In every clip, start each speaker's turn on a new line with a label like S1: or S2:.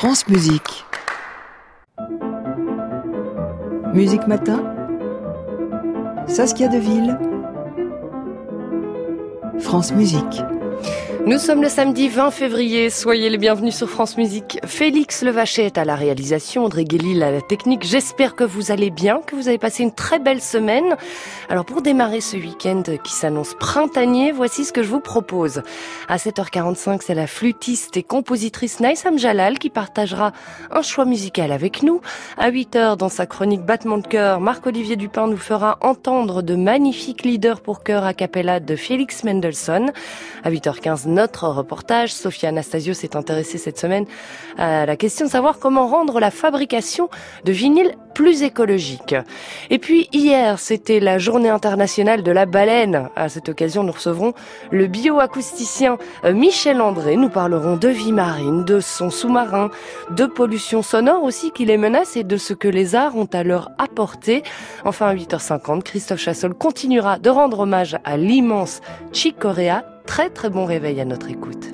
S1: France Musique. Musique Matin, Saskia Deville, France Musique.
S2: Nous sommes le samedi 20 février, soyez les bienvenus sur France Musique. Félix Levaché est à la réalisation, André Guélil à la technique. J'espère que vous allez bien, que vous avez passé une très belle semaine. Alors pour démarrer ce week-end qui s'annonce printanier, voici ce que je vous propose. À 7h45, c'est la flûtiste et compositrice Naïsam Jalal qui partagera un choix musical avec nous. À 8h, dans sa chronique Battement de cœur, Marc-Olivier Dupin nous fera entendre de magnifiques leaders pour chœur a cappella de Félix Mendelssohn. À 8h15, notre reportage, Sophia Anastasio s'est intéressée cette semaine à la question de savoir comment rendre la fabrication de vinyle plus écologique. Et puis hier, c'était la journée internationale de la baleine. À cette occasion, nous recevrons le bioacousticien Michel André. Nous parlerons de vie marine, de son sous-marin, de pollution sonore aussi qui les menace et de ce que les arts ont à leur apporter. Enfin, à 8h50, Christophe Chassol continuera de rendre hommage à l'immense Chick Corea. Très très bon réveil à notre écoute.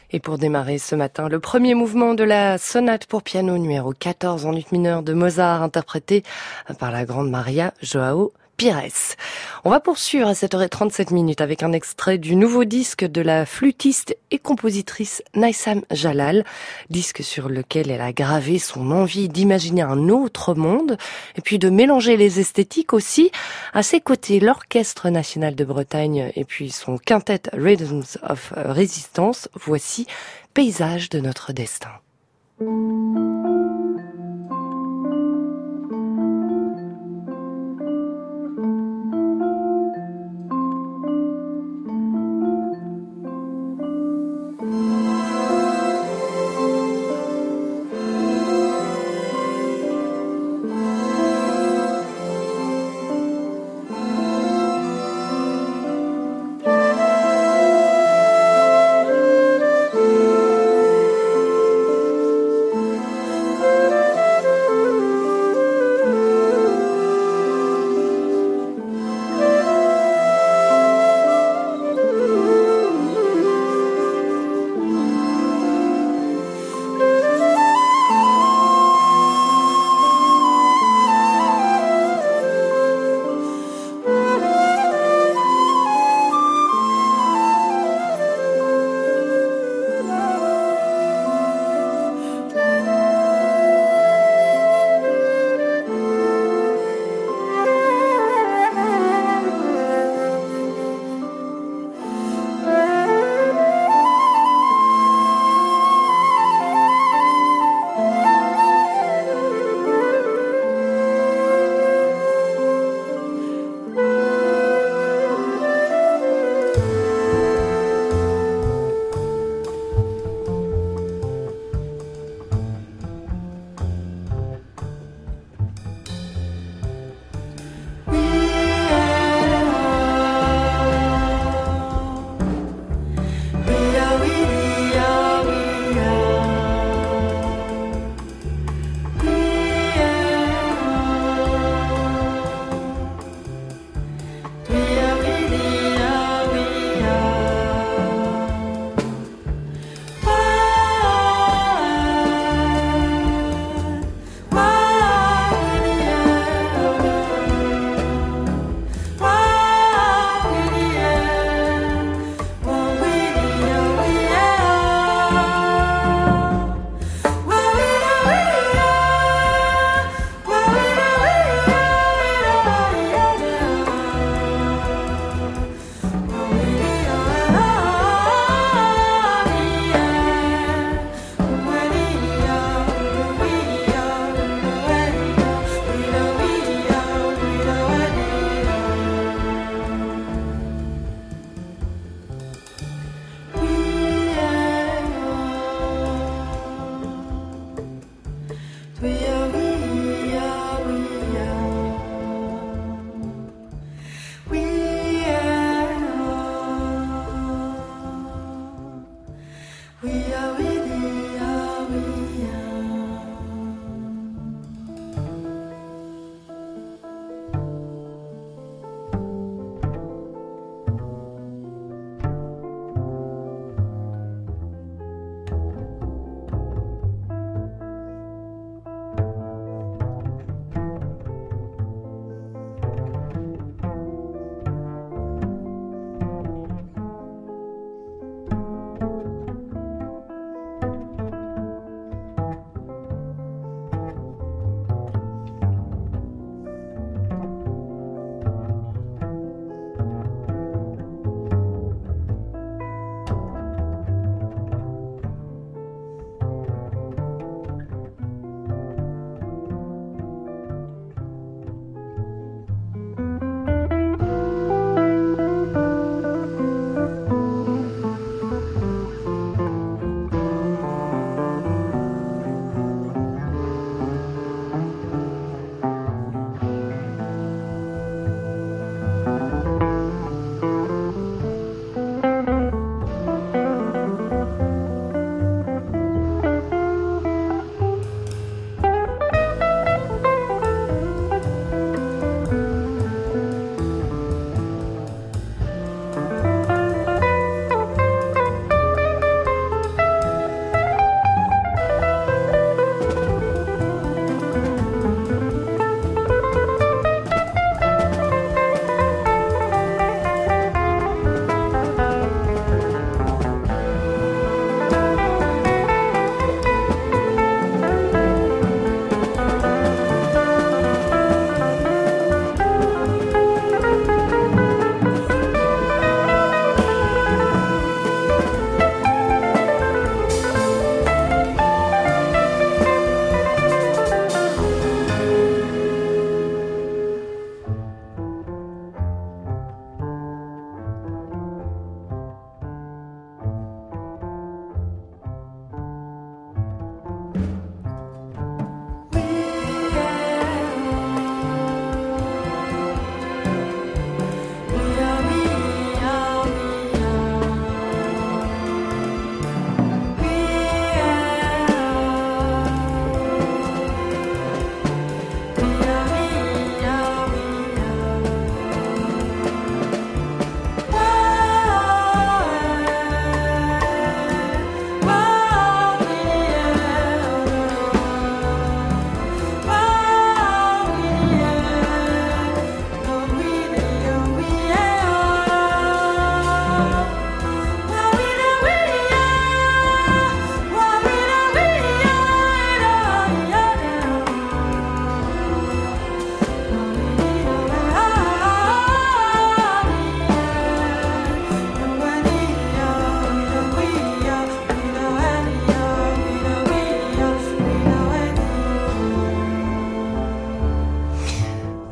S2: Et pour démarrer ce matin, le premier mouvement de la sonate pour piano numéro 14 en ut mineur de Mozart, interprété par la grande Maria João Pires. On va poursuivre à 7h37 avec un extrait du nouveau disque de la flûtiste et compositrice Naïsam Jalal, disque sur lequel elle a gravé son envie d'imaginer un autre monde et puis de mélanger les esthétiques aussi. À ses côtés, l'Orchestre national de Bretagne et puis son quintet Rhythms of Resistance. Voici Paysage de notre destin.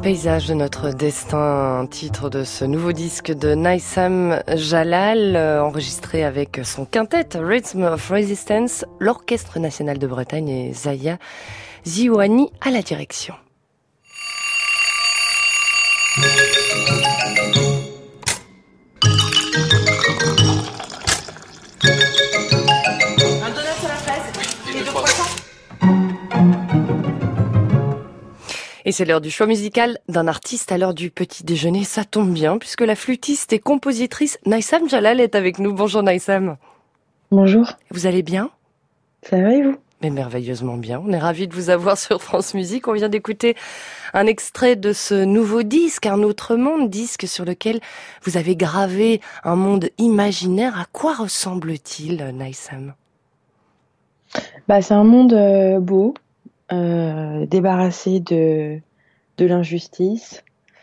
S2: Paysage de notre destin, un titre de ce nouveau disque de Naïsam Jalal, enregistré avec son quintet Rhythm of Resistance, l'Orchestre National de Bretagne et Zaya Ziouani à la direction.
S3: Un donut à la fraise et 2 croissants.
S2: Et c'est l'heure du choix musical d'un artiste à l'heure du petit déjeuner. Ça tombe bien puisque la flûtiste et compositrice Naïsam Jalal est avec nous. Bonjour Naïsam.
S4: Bonjour.
S2: Vous allez bien ?
S4: Ça va et vous ?
S2: Mais merveilleusement bien. On est ravis de vous avoir sur France Musique. On vient d'écouter un extrait de ce nouveau disque, Un autre monde, disque sur lequel vous avez gravé un monde imaginaire. À quoi ressemble-t-il, Naïsam ?
S4: C'est un monde beau, débarrassé de l'injustice,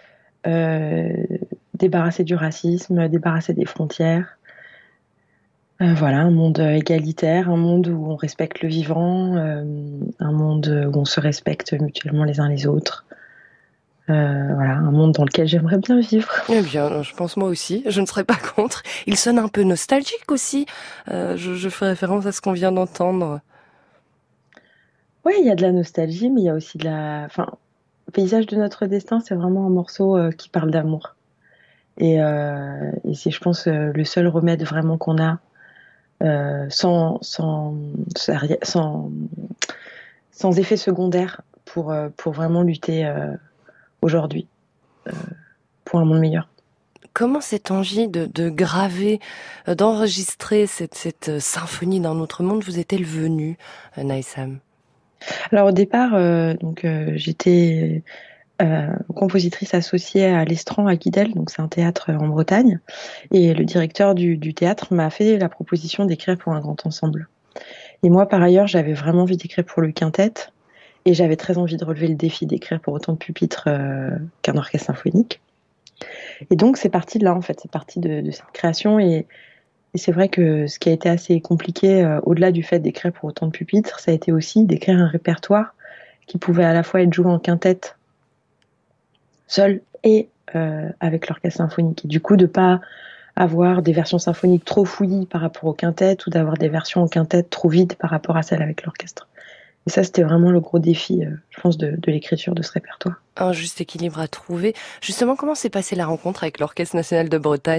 S4: débarrassé du racisme, débarrassé des frontières. Voilà, un monde égalitaire, un monde où on respecte le vivant, un monde où on se respecte mutuellement les uns les autres. Voilà, un monde dans lequel j'aimerais bien vivre.
S2: Eh bien, je pense moi aussi, je ne serais pas contre. Il sonne un peu nostalgique aussi. Je fais référence à ce qu'on vient d'entendre.
S4: Oui, il y a de la nostalgie, mais il y a aussi de la... Enfin, Paysage de notre destin, c'est vraiment un morceau qui parle d'amour. Et c'est, je pense, le seul remède vraiment qu'on a sans effet secondaire pour vraiment lutter aujourd'hui pour un monde meilleur.
S2: Comment cette envie de graver, d'enregistrer cette symphonie d'un autre monde vous est-elle venue, Naïsam ?
S4: Alors au départ, j'étais compositrice associée à l'Estran à Guidel, donc c'est un théâtre en Bretagne, et le directeur du théâtre m'a fait la proposition d'écrire pour un grand ensemble. Et moi, par ailleurs, j'avais vraiment envie d'écrire pour le quintet, et j'avais très envie de relever le défi d'écrire pour autant de pupitres qu'un orchestre symphonique. Et donc c'est parti de là, en fait, c'est parti de cette création, et c'est vrai que ce qui a été assez compliqué, au-delà du fait d'écrire pour autant de pupitres, ça a été aussi d'écrire un répertoire qui pouvait à la fois être joué en quintet, seul, et avec l'orchestre symphonique. Et du coup, de pas avoir des versions symphoniques trop fouillies par rapport au quintet, ou d'avoir des versions en quintet trop vides par rapport à celles avec l'orchestre. Et ça, c'était vraiment le gros défi, je pense, de l'écriture de ce répertoire.
S2: Un juste équilibre à trouver. Justement, comment s'est passée la rencontre avec l'Orchestre National de Bretagne ?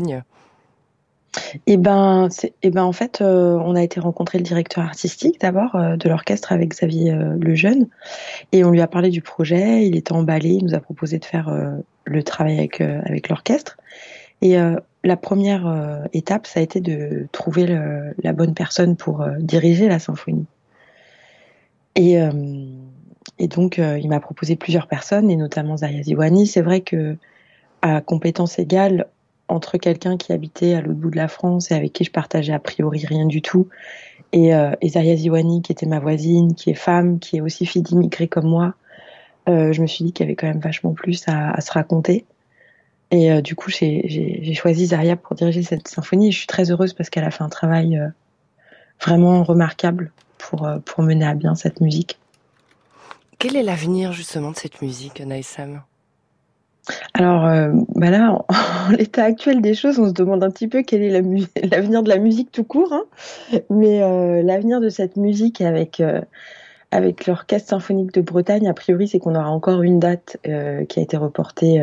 S4: En fait, on a été rencontrer le directeur artistique d'abord de l'orchestre avec Xavier Lejeune, et on lui a parlé du projet. Il était emballé, il nous a proposé de faire le travail avec l'orchestre. Et la première étape, ça a été de trouver la bonne personne pour diriger la symphonie. Et donc, il m'a proposé plusieurs personnes, et notamment Zaya Ziouani. C'est vrai que à compétences égales, entre quelqu'un qui habitait à l'autre bout de la France et avec qui je partageais a priori rien du tout, et Zaya Ziouani, qui était ma voisine, qui est femme, qui est aussi fille d'immigrés comme moi, je me suis dit qu'il y avait quand même vachement plus à se raconter. Et du coup, j'ai choisi Zaya pour diriger cette symphonie, et je suis très heureuse parce qu'elle a fait un travail vraiment remarquable pour mener à bien cette musique.
S2: Quel est l'avenir justement de cette musique, Naïsam ?
S4: Alors là, en l'état actuel des choses, on se demande un petit peu quel est l'avenir de la musique tout court, hein. Mais l'avenir de cette musique avec l'Orchestre Symphonique de Bretagne, a priori, c'est qu'on aura encore une date qui a été reportée,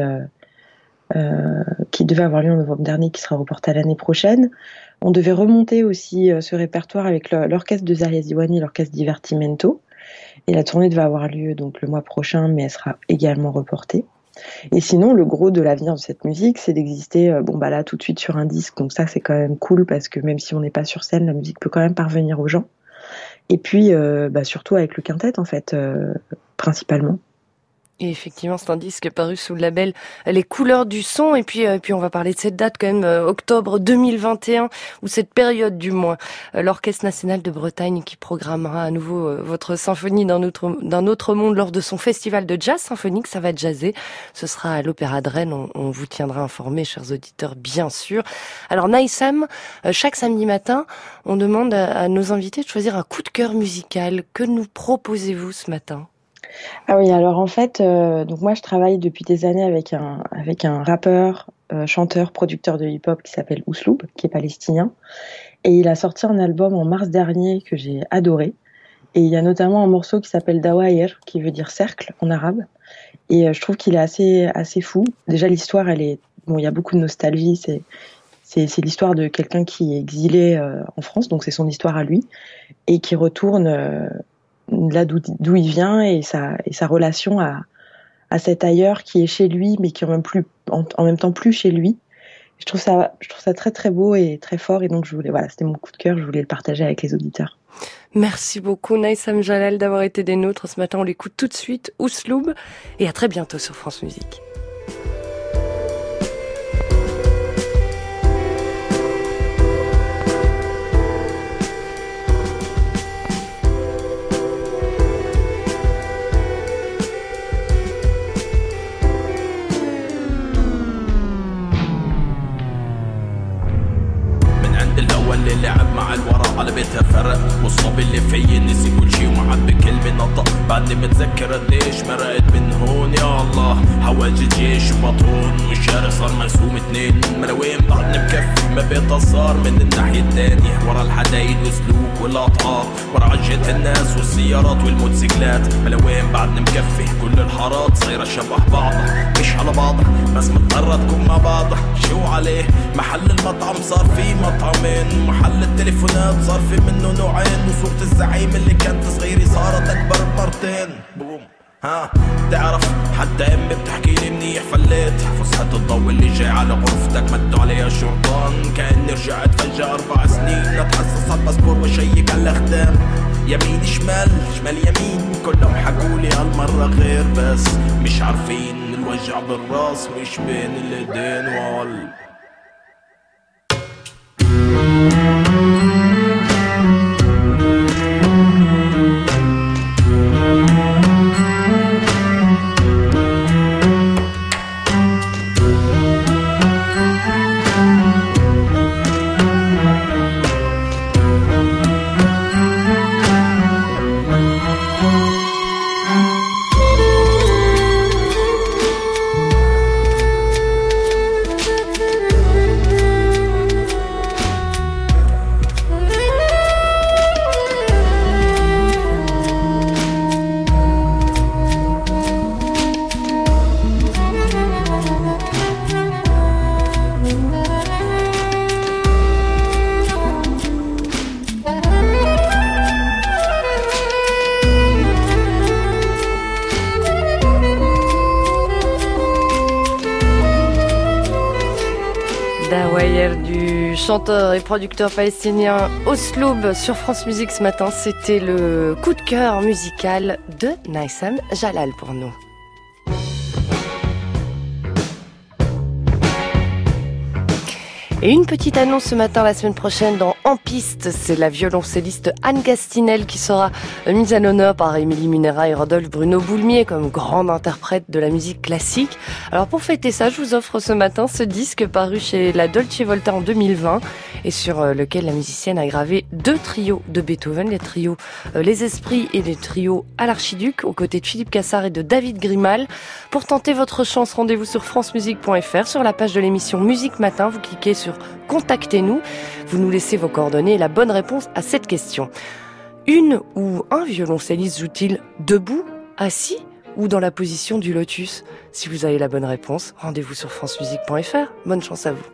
S4: qui devait avoir lieu en novembre dernier, qui sera reportée à l'année prochaine. On devait remonter aussi ce répertoire avec l'orchestre de Zaya Ziouani, l'orchestre Divertimento. Et la tournée devait avoir lieu donc le mois prochain, mais elle sera également reportée. Et sinon, le gros de l'avenir de cette musique, c'est d'exister là tout de suite sur un disque. Donc ça, c'est quand même cool parce que même si on n'est pas sur scène, la musique peut quand même parvenir aux gens. Et puis, surtout avec le quintet, en fait, principalement.
S2: Et effectivement, c'est un disque paru sous le label Les Couleurs du Son. Et puis on va parler de cette date quand même, octobre 2021, ou cette période du moins. L'Orchestre National de Bretagne qui programmera à nouveau votre symphonie d'un autre monde lors de son festival de jazz symphonique. Ça va jazzer. Ce sera à l'Opéra de Rennes. On vous tiendra informés, chers auditeurs, bien sûr. Alors Naïsam, chaque samedi matin, on demande à nos invités de choisir un coup de cœur musical. Que nous proposez-vous ce matin ?
S4: Ah oui, alors en fait, donc moi je travaille depuis des années avec un rappeur, chanteur, producteur de hip-hop qui s'appelle Ousloub, qui est palestinien. Et il a sorti un album en mars dernier que j'ai adoré. Et il y a notamment un morceau qui s'appelle Dawaïr, qui veut dire cercle en arabe. Et je trouve qu'il est assez fou. Déjà, l'histoire, bon, il y a beaucoup de nostalgie. C'est l'histoire de quelqu'un qui est exilé en France, donc c'est son histoire à lui, et qui retourne là d'où il vient et sa relation à cet ailleurs qui est chez lui, mais qui est en même temps plus chez lui. Je trouve ça très très beau et très fort, et donc voilà, c'était mon coup de cœur, je voulais le partager avec les auditeurs.
S2: Merci beaucoup Naïsam Jalal d'avoir été des nôtres ce matin. On l'écoute tout de suite, Ousloub, et à très bientôt sur France Musique.
S5: اللي لعب مع الورا قلبتها فرق والصبي اللي فيي نسي كل شي وما عاد بكلمة نطق بعدني بتذكر قديش مرقت من هون يا الله حواجز جيش وبطون والشارع صار مقسوم اتنين مروين بعدني بكفي ما بيتصار من الناحية التانية ورا الحدايد والسلوك والأطعار ورا عجة الناس والسيارات والموتوسيكلات ملوين بعدني مكفي كل الحارات صايرة شبه بعضها مش على بعضها بس مضطرة تكون مع بعضها شو عليه محل المطعم صار فيه مطعمين محل التليفونات صار في منه نوعين وصورة الزعيم اللي كانت صغيرة صارت أكبر بمرتين بوم ها تعرف حتى امي بتحكي لي منيح فليت فسحة الضوء اللي جاي على غرفتك مدوا عليها شرطان كأني رجعت فجأة 4 سنين اتحسس على الباسبور وشيك على الأختام يمين شمال شمال يمين كلهم حكولي هالمرة غير بس مش عارفين الوجع بالراس مش بين الايدين
S2: Du chanteur et producteur palestinien Ousloub sur France Musique ce matin, c'était le coup de cœur musical de Naïsam Jalal pour nous. Et une petite annonce ce matin, la semaine prochaine dans En Piste, c'est la violoncelliste Anne Gastinel qui sera mise à l'honneur par Émilie Munera et Rodolphe Bruno Boulmier comme grande interprète de la musique classique. Alors pour fêter ça, je vous offre ce matin ce disque paru chez la Dolce Volta en 2020 et sur lequel la musicienne a gravé 2 trios de Beethoven, les trios Les Esprits et les trios à l'Archiduc, aux côtés de Philippe Cassard et de David Grimal. Pour tenter votre chance, rendez-vous sur francemusique.fr, sur la page de l'émission Musique Matin, vous cliquez sur Contactez-nous, vous nous laissez vos coordonnées et la bonne réponse à cette question. Une ou un violoncelliste joue-t-il debout, assis ou dans la position du lotus? Si vous avez la bonne réponse, rendez-vous sur francemusique.fr. Bonne chance à vous.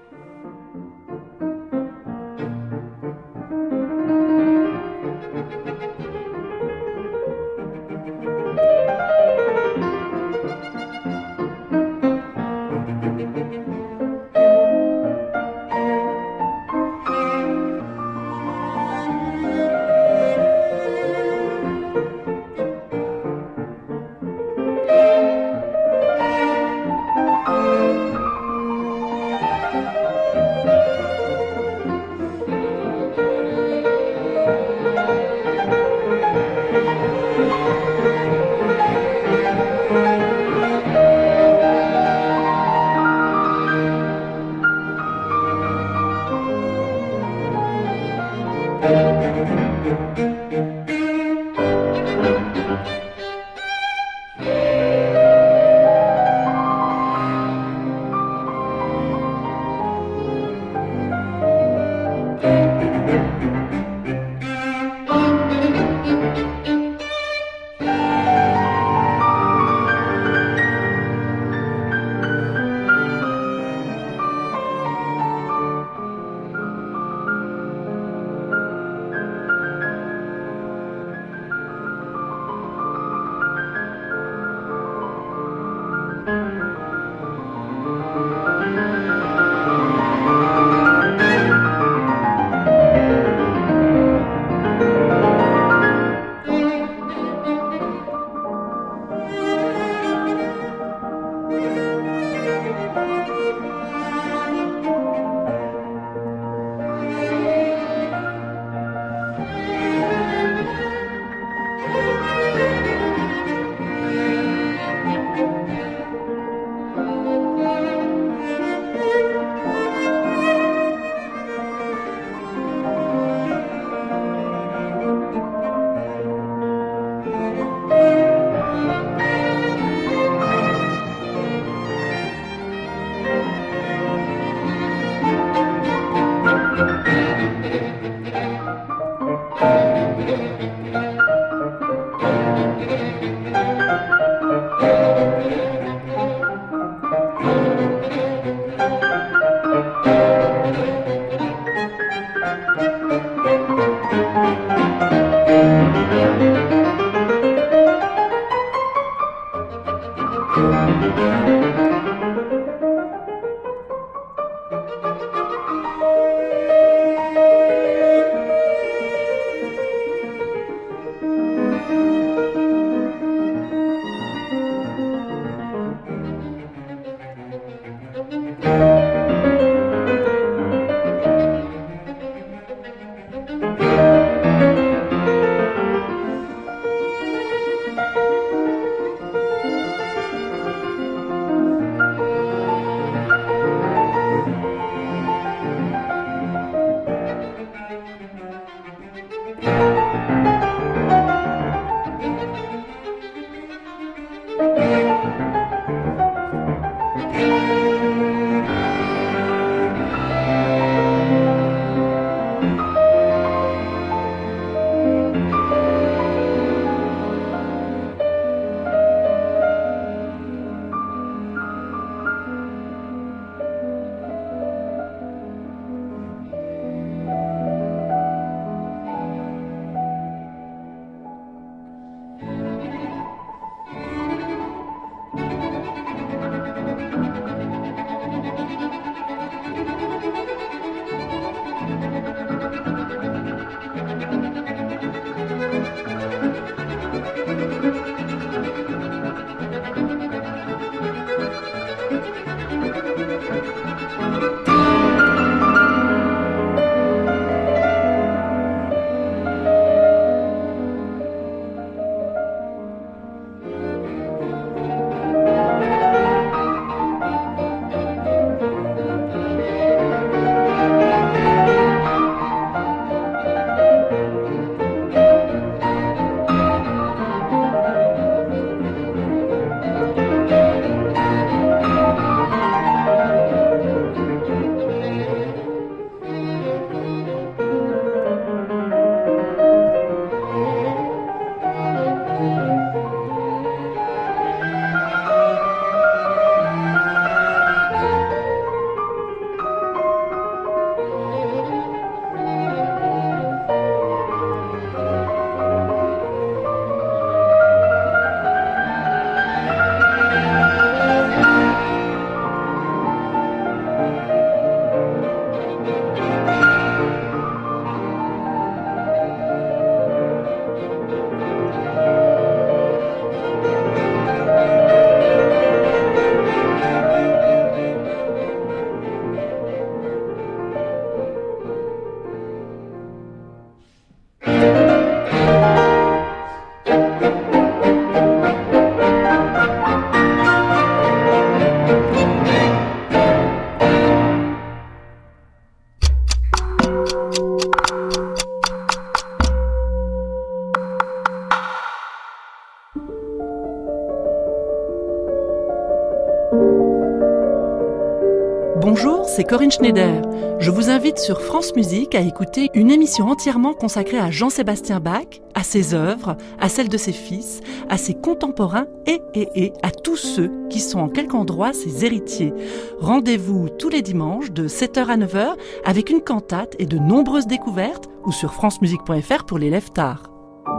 S6: Bonjour, c'est Corinne Schneider. Je vous invite sur France Musique à écouter une émission entièrement consacrée à Jean-Sébastien Bach, à ses œuvres, à celles de ses fils, à ses contemporains et à tous ceux qui sont en quelque endroit ses héritiers. Rendez-vous tous les dimanches de 7h à 9h avec une cantate et de nombreuses découvertes ou sur francemusique.fr pour les lève-tard.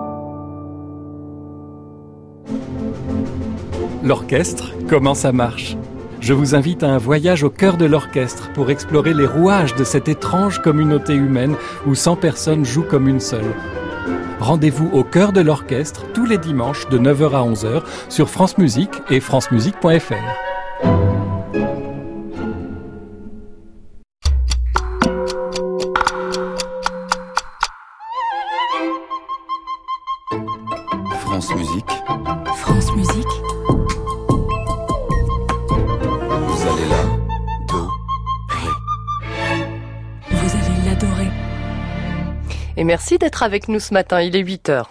S7: L'orchestre, comment ça marche ? Je vous invite à un voyage au cœur de l'orchestre pour explorer les rouages de cette étrange communauté humaine où 100 personnes jouent comme une seule. Rendez-vous au cœur de l'orchestre tous les dimanches de 9h à 11h sur France Musique et francemusique.fr.
S8: France Musique.
S9: France Musique.
S8: Vous allez l'adorer.
S9: Vous allez l'adorer.
S2: Et merci d'être avec nous ce matin, il est 8h.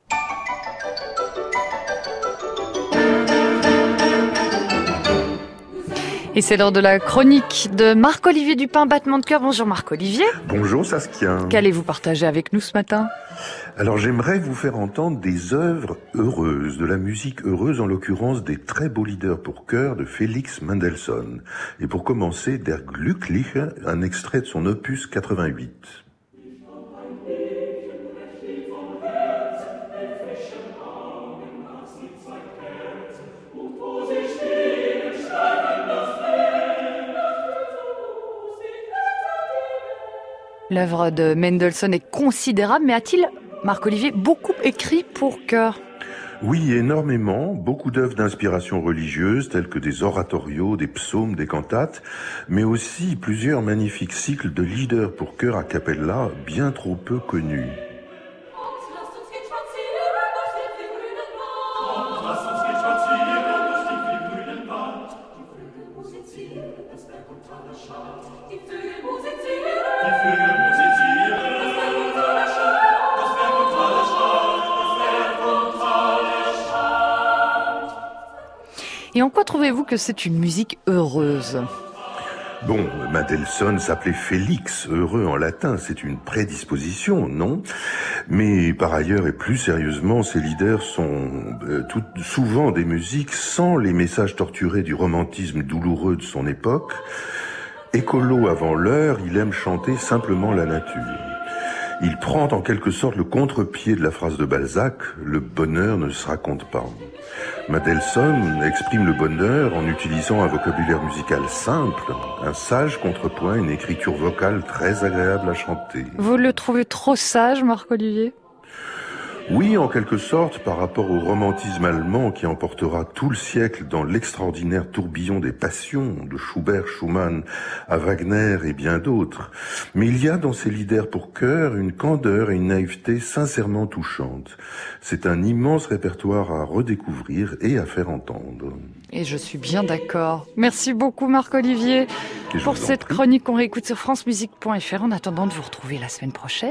S2: Et c'est l'heure de la chronique de Marc-Olivier Dupin, Battement de cœur. Bonjour Marc-Olivier.
S10: Bonjour Saskia.
S2: Qu'allez-vous partager avec nous ce matin ?
S10: Alors j'aimerais vous faire entendre des œuvres heureuses, de la musique heureuse, en l'occurrence des très beaux leaders pour chœur de Félix Mendelssohn. Et pour commencer, Der Glückliche, un extrait de son opus 88.
S11: Wo sie steht. L'œuvre de Mendelssohn est considérable, mais a-t-il, Marc-Olivier, beaucoup écrit pour chœur ?
S10: Oui, énormément. Beaucoup d'œuvres d'inspiration religieuse, telles que des oratorios, des psaumes, des cantates, mais aussi plusieurs magnifiques cycles de lieder pour chœur a cappella, bien trop peu connus.
S11: Et en quoi trouvez-vous que c'est une musique heureuse ?
S10: Bon, Mendelssohn s'appelait Félix, heureux en latin, c'est une prédisposition, non ? Mais par ailleurs et plus sérieusement, ces lieder sont souvent des musiques sans les messages torturés du romantisme douloureux de son époque. Écolo avant l'heure, il aime chanter simplement la nature. Il prend en quelque sorte le contre-pied de la phrase de Balzac, « Le bonheur ne se raconte pas ». Mendelssohn exprime le bonheur en utilisant un vocabulaire musical simple, un sage contrepoint, une écriture vocale très agréable à chanter.
S11: Vous le trouvez trop sage, Marc-Olivier ?
S10: Oui, en quelque sorte, par rapport au romantisme allemand qui emportera tout le siècle dans l'extraordinaire tourbillon des passions de Schubert, Schumann, à Wagner et bien d'autres. Mais il y a dans ces lieder pour chœur une candeur et une naïveté sincèrement touchantes. C'est un immense répertoire à redécouvrir et à faire entendre.
S11: Et je suis bien d'accord. Merci beaucoup Marc-Olivier pour cette chronique qu'on réécoute sur francemusique.fr en attendant de vous retrouver la semaine prochaine.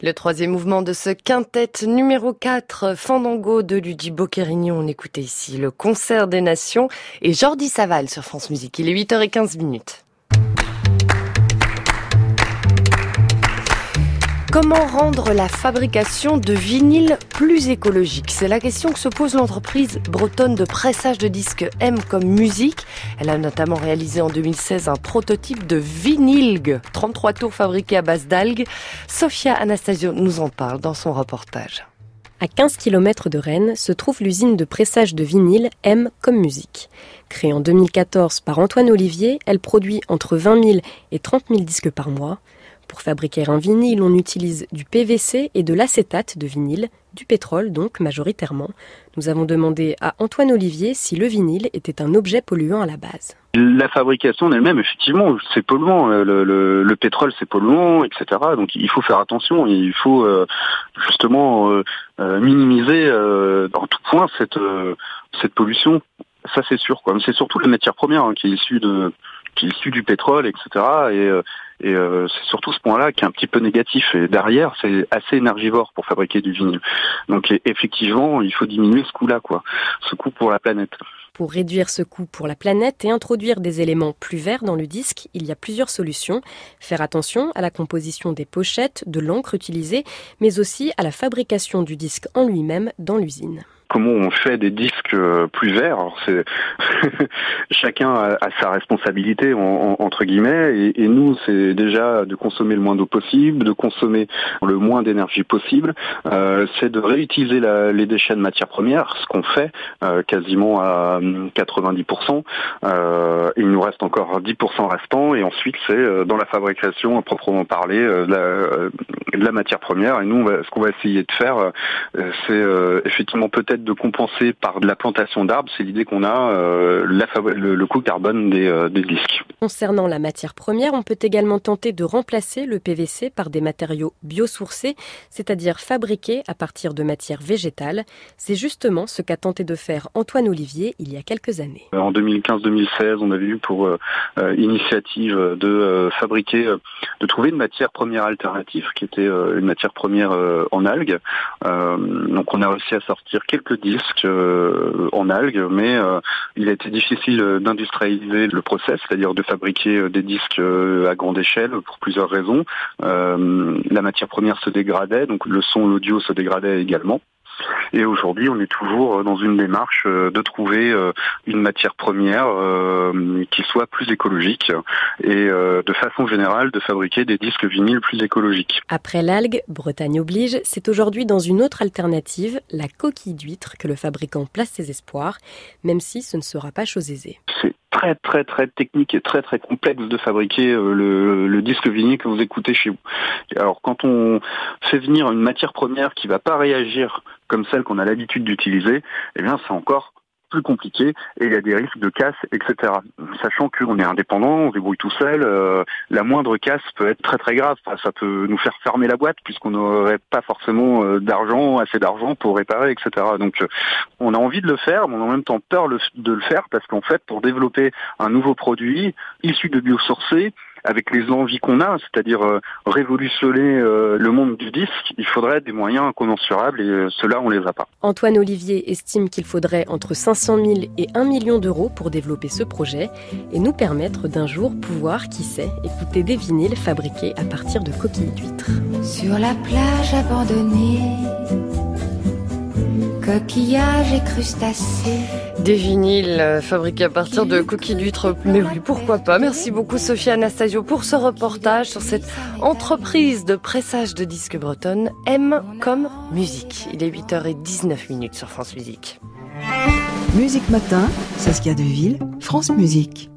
S2: Le troisième mouvement de ce quintet numéro 4, Fandango de Luigi Boccherini. On écoutait ici le Concert des Nations et Jordi Savall sur France Musique. Il est 8h15. Comment rendre la fabrication de vinyle plus écologique ? C'est la question que se pose l'entreprise bretonne de pressage de disques M comme Musique. Elle a notamment réalisé en 2016 un prototype de vinylgue, 33 tours fabriqués à base d'algues. Sophia Anastasio nous en parle dans son reportage.
S12: À 15 km de Rennes se trouve l'usine de pressage de vinyle M comme Musique. Créée en 2014 par Antoine Olivier, elle produit entre 20 000 et 30 000 disques par mois. Pour fabriquer un vinyle, on utilise du PVC et de l'acétate de vinyle, du pétrole donc majoritairement. Nous avons demandé à Antoine Olivier si le vinyle était un objet polluant à la base.
S13: La fabrication en elle-même, effectivement, c'est polluant. Le pétrole, c'est polluant, etc. Donc il faut faire attention. Il faut justement minimiser en tout point cette pollution. Ça, c'est sûr, quoi. Mais c'est surtout la matière première qui est issue du pétrole, etc. Et c'est surtout ce point-là qui est un petit peu négatif. Et derrière, c'est assez énergivore pour fabriquer du vinyle. Donc effectivement, il faut diminuer ce coût-là, quoi. Ce coût pour la planète.
S12: Pour réduire ce coût pour la planète et introduire des éléments plus verts dans le disque, il y a plusieurs solutions. Faire attention à la composition des pochettes, de l'encre utilisée, mais aussi à la fabrication du disque en lui-même dans l'usine.
S13: Comment on fait des disques plus verts ? Alors c'est chacun a sa responsabilité entre guillemets, et nous c'est déjà de consommer le moins d'eau possible, de consommer le moins d'énergie possible, c'est de réutiliser les déchets de matières premières, ce qu'on fait quasiment à 90%. Il nous reste encore 10% restant, et ensuite c'est dans la fabrication à proprement parler de la matière première. Et nous ce qu'on va essayer de faire, c'est effectivement peut-être de compenser par de la plantation d'arbres. C'est l'idée qu'on a, le coût carbone des disques.
S12: Concernant la matière première, on peut également tenter de remplacer le PVC par des matériaux biosourcés, c'est-à-dire fabriqués à partir de matières végétales. C'est justement ce qu'a tenté de faire Antoine Olivier il y a quelques années.
S13: En 2015-2016, on avait eu pour initiative de fabriquer, de trouver une matière première alternative qui était une matière première en algues. Donc on a réussi à sortir quelques disques en algues, mais il a été difficile d'industrialiser le process, c'est-à-dire de fabriquer des disques à grande échelle pour plusieurs raisons. La matière première se dégradait, donc le son, l'audio se dégradait également. Et aujourd'hui, on est toujours dans une démarche de trouver une matière première qui soit plus écologique et de façon générale de fabriquer des disques vinyles plus écologiques.
S12: Après l'algue, Bretagne oblige, c'est aujourd'hui dans une autre alternative, la coquille d'huître, que le fabricant place ses espoirs, même si ce ne sera pas chose aisée.
S13: C'est très très très technique et très très complexe de fabriquer le disque vinyle que vous écoutez chez vous. Alors quand on fait venir une matière première qui va pas réagir comme celle qu'on a l'habitude d'utiliser, eh bien c'est encore plus compliqué et il y a des risques de casse, etc. Sachant qu'on est indépendant, on se débrouille tout seul, la moindre casse peut être très très grave. Ça peut nous faire fermer la boîte puisqu'on n'aurait pas forcément assez d'argent pour réparer, etc. Donc on a envie de le faire, mais on a en même temps peur de le faire parce qu'en fait, pour développer un nouveau produit issu de biosourcés, avec les envies qu'on a, c'est-à-dire révolutionner le monde du disque, il faudrait des moyens incommensurables et ceux-là, on les a pas.
S12: Antoine Olivier estime qu'il faudrait entre 500 000 et 1 million d'euros pour développer ce projet et nous permettre d'un jour pouvoir, qui sait, écouter des vinyles fabriqués à partir de coquilles d'huîtres.
S14: Sur la plage abandonnée, coquillages et crustacés.
S2: Des vinyles fabriqués à partir de coquilles d'huîtres. Mais oui, pourquoi pas. Merci beaucoup Sophia Anastasio pour ce reportage sur cette entreprise de pressage de disques bretonne, M comme Musique. Il est 8h19 sur France Musique.
S1: Musique Matin, Saskia Deville, France Musique.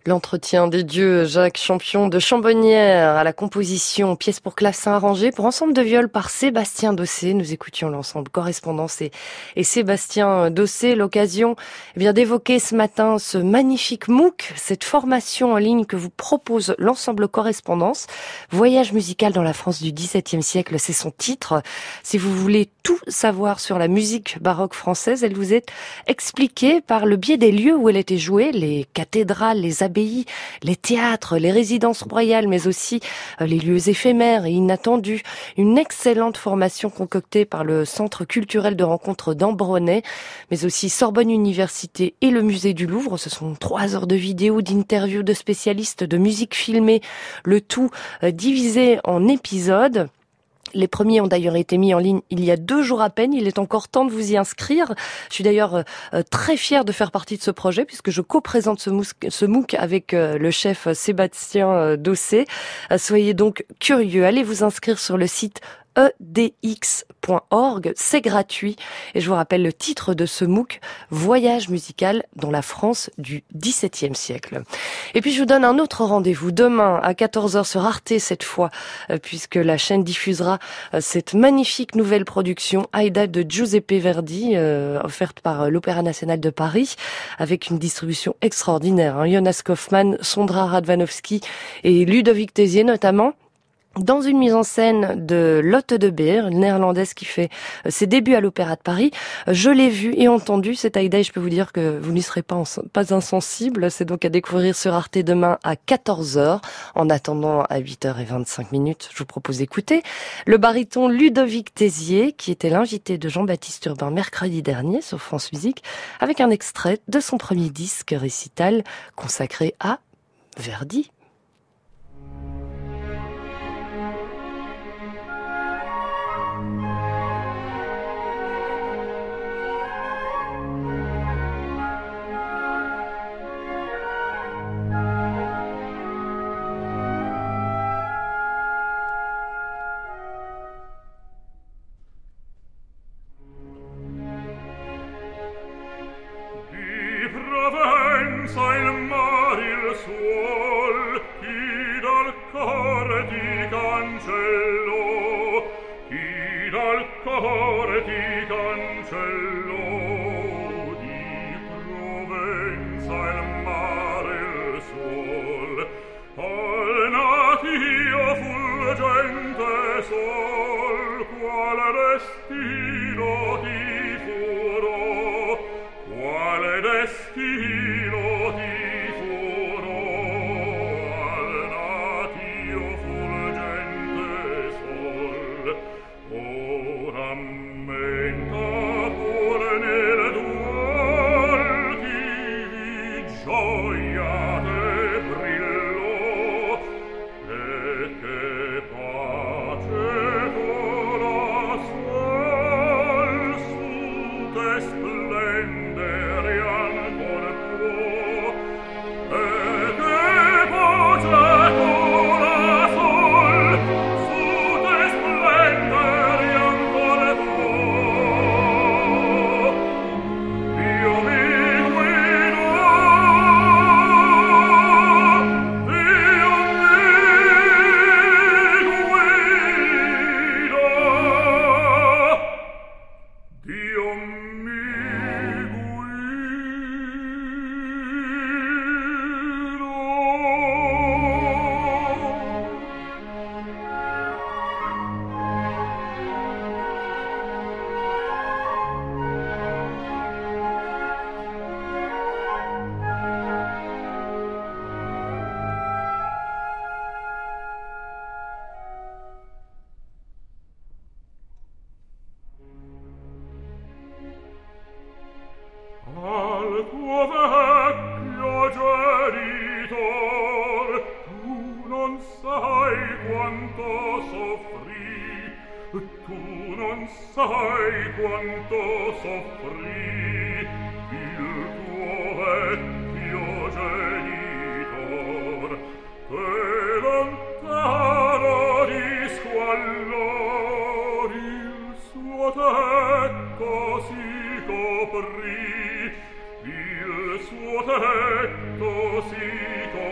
S2: L'entretien des dieux, Jacques Champion de Chambonnières à la composition, pièce pour clavecin arrangée pour ensemble de viol par Sébastien Dossé. Nous écoutions l'ensemble Correspondance et Sébastien Dossé. L'occasion d'évoquer ce matin ce magnifique MOOC, cette formation en ligne que vous propose l'ensemble Correspondance. Voyage musical dans la France du XVIIe siècle, c'est son titre. Si vous voulez tout savoir sur la musique baroque française, elle vous est expliquée par le biais des lieux où elle était jouée, les cathédrales, les abbayes, les théâtres, les résidences royales, mais aussi les lieux éphémères et inattendus. Une excellente formation concoctée par le Centre culturel de rencontre d'Ambronay, mais aussi Sorbonne Université et le Musée du Louvre. Ce sont 3 heures de vidéos, d'interviews de spécialistes, de musique filmée, le tout divisé en épisodes. Les premiers ont d'ailleurs été mis en ligne il y a 2 jours à peine. Il est encore temps de vous y inscrire. Je suis d'ailleurs très fière de faire partie de ce projet puisque je co-présente ce MOOC avec le chef Sébastien Dossé. Soyez donc curieux. Allez vous inscrire sur le site edx.org, c'est gratuit. Et je vous rappelle le titre de ce MOOC, Voyage musical dans la France du XVIIe siècle. Et puis je vous donne un autre rendez-vous demain à 14h sur Arte cette fois, puisque la chaîne diffusera cette magnifique nouvelle production Aïda de Giuseppe Verdi, offerte par l'Opéra National de Paris, avec une distribution extraordinaire. Jonas Kaufmann, Sondra Radvanovsky et Ludovic Tézier notamment, dans une mise en scène de Lotte de Beer, une néerlandaise qui fait ses débuts à l'Opéra de Paris. Je l'ai vu et entendu, cette Aïda, et je peux vous dire que vous n'y serez pas insensible. C'est donc à découvrir sur Arte demain à 14h. En attendant, à 8h25, je vous propose d'écouter le baryton Ludovic Tézier, qui était l'invité de Jean-Baptiste Urbain mercredi dernier sur France Musique, avec un extrait de son premier disque récital consacré à Verdi.
S15: Il suo tetto si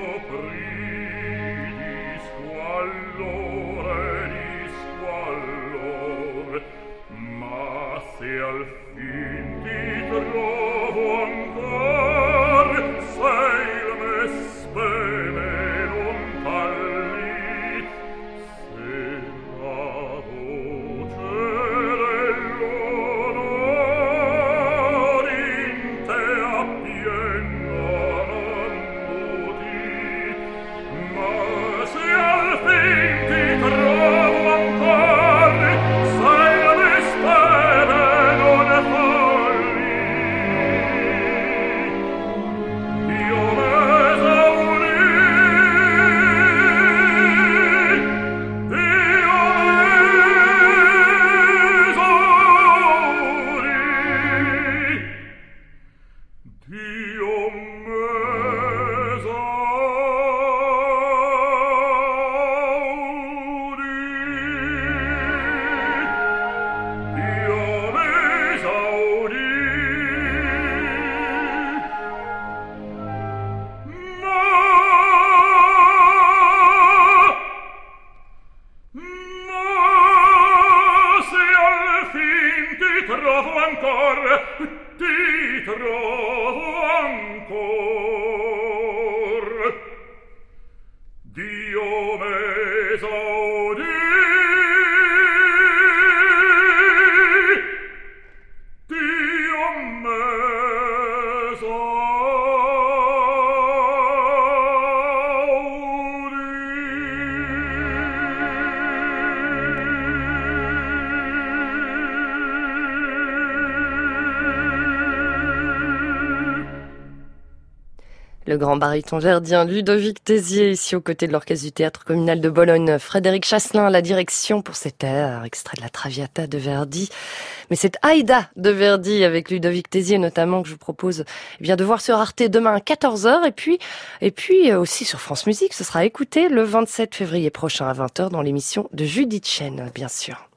S2: Le grand baryton verdien Ludovic Tézier, ici aux côtés de l'orchestre du Théâtre communal de Bologne. Frédéric Chasselin à la direction pour cet air, extrait de la Traviata de Verdi. Mais c'est Aïda de Verdi avec Ludovic Tézier notamment que je vous propose de voir sur Arte demain à 14h et puis aussi sur France Musique. Ce sera écouté le 27 février prochain à 20h dans l'émission de Judith Chen, bien sûr.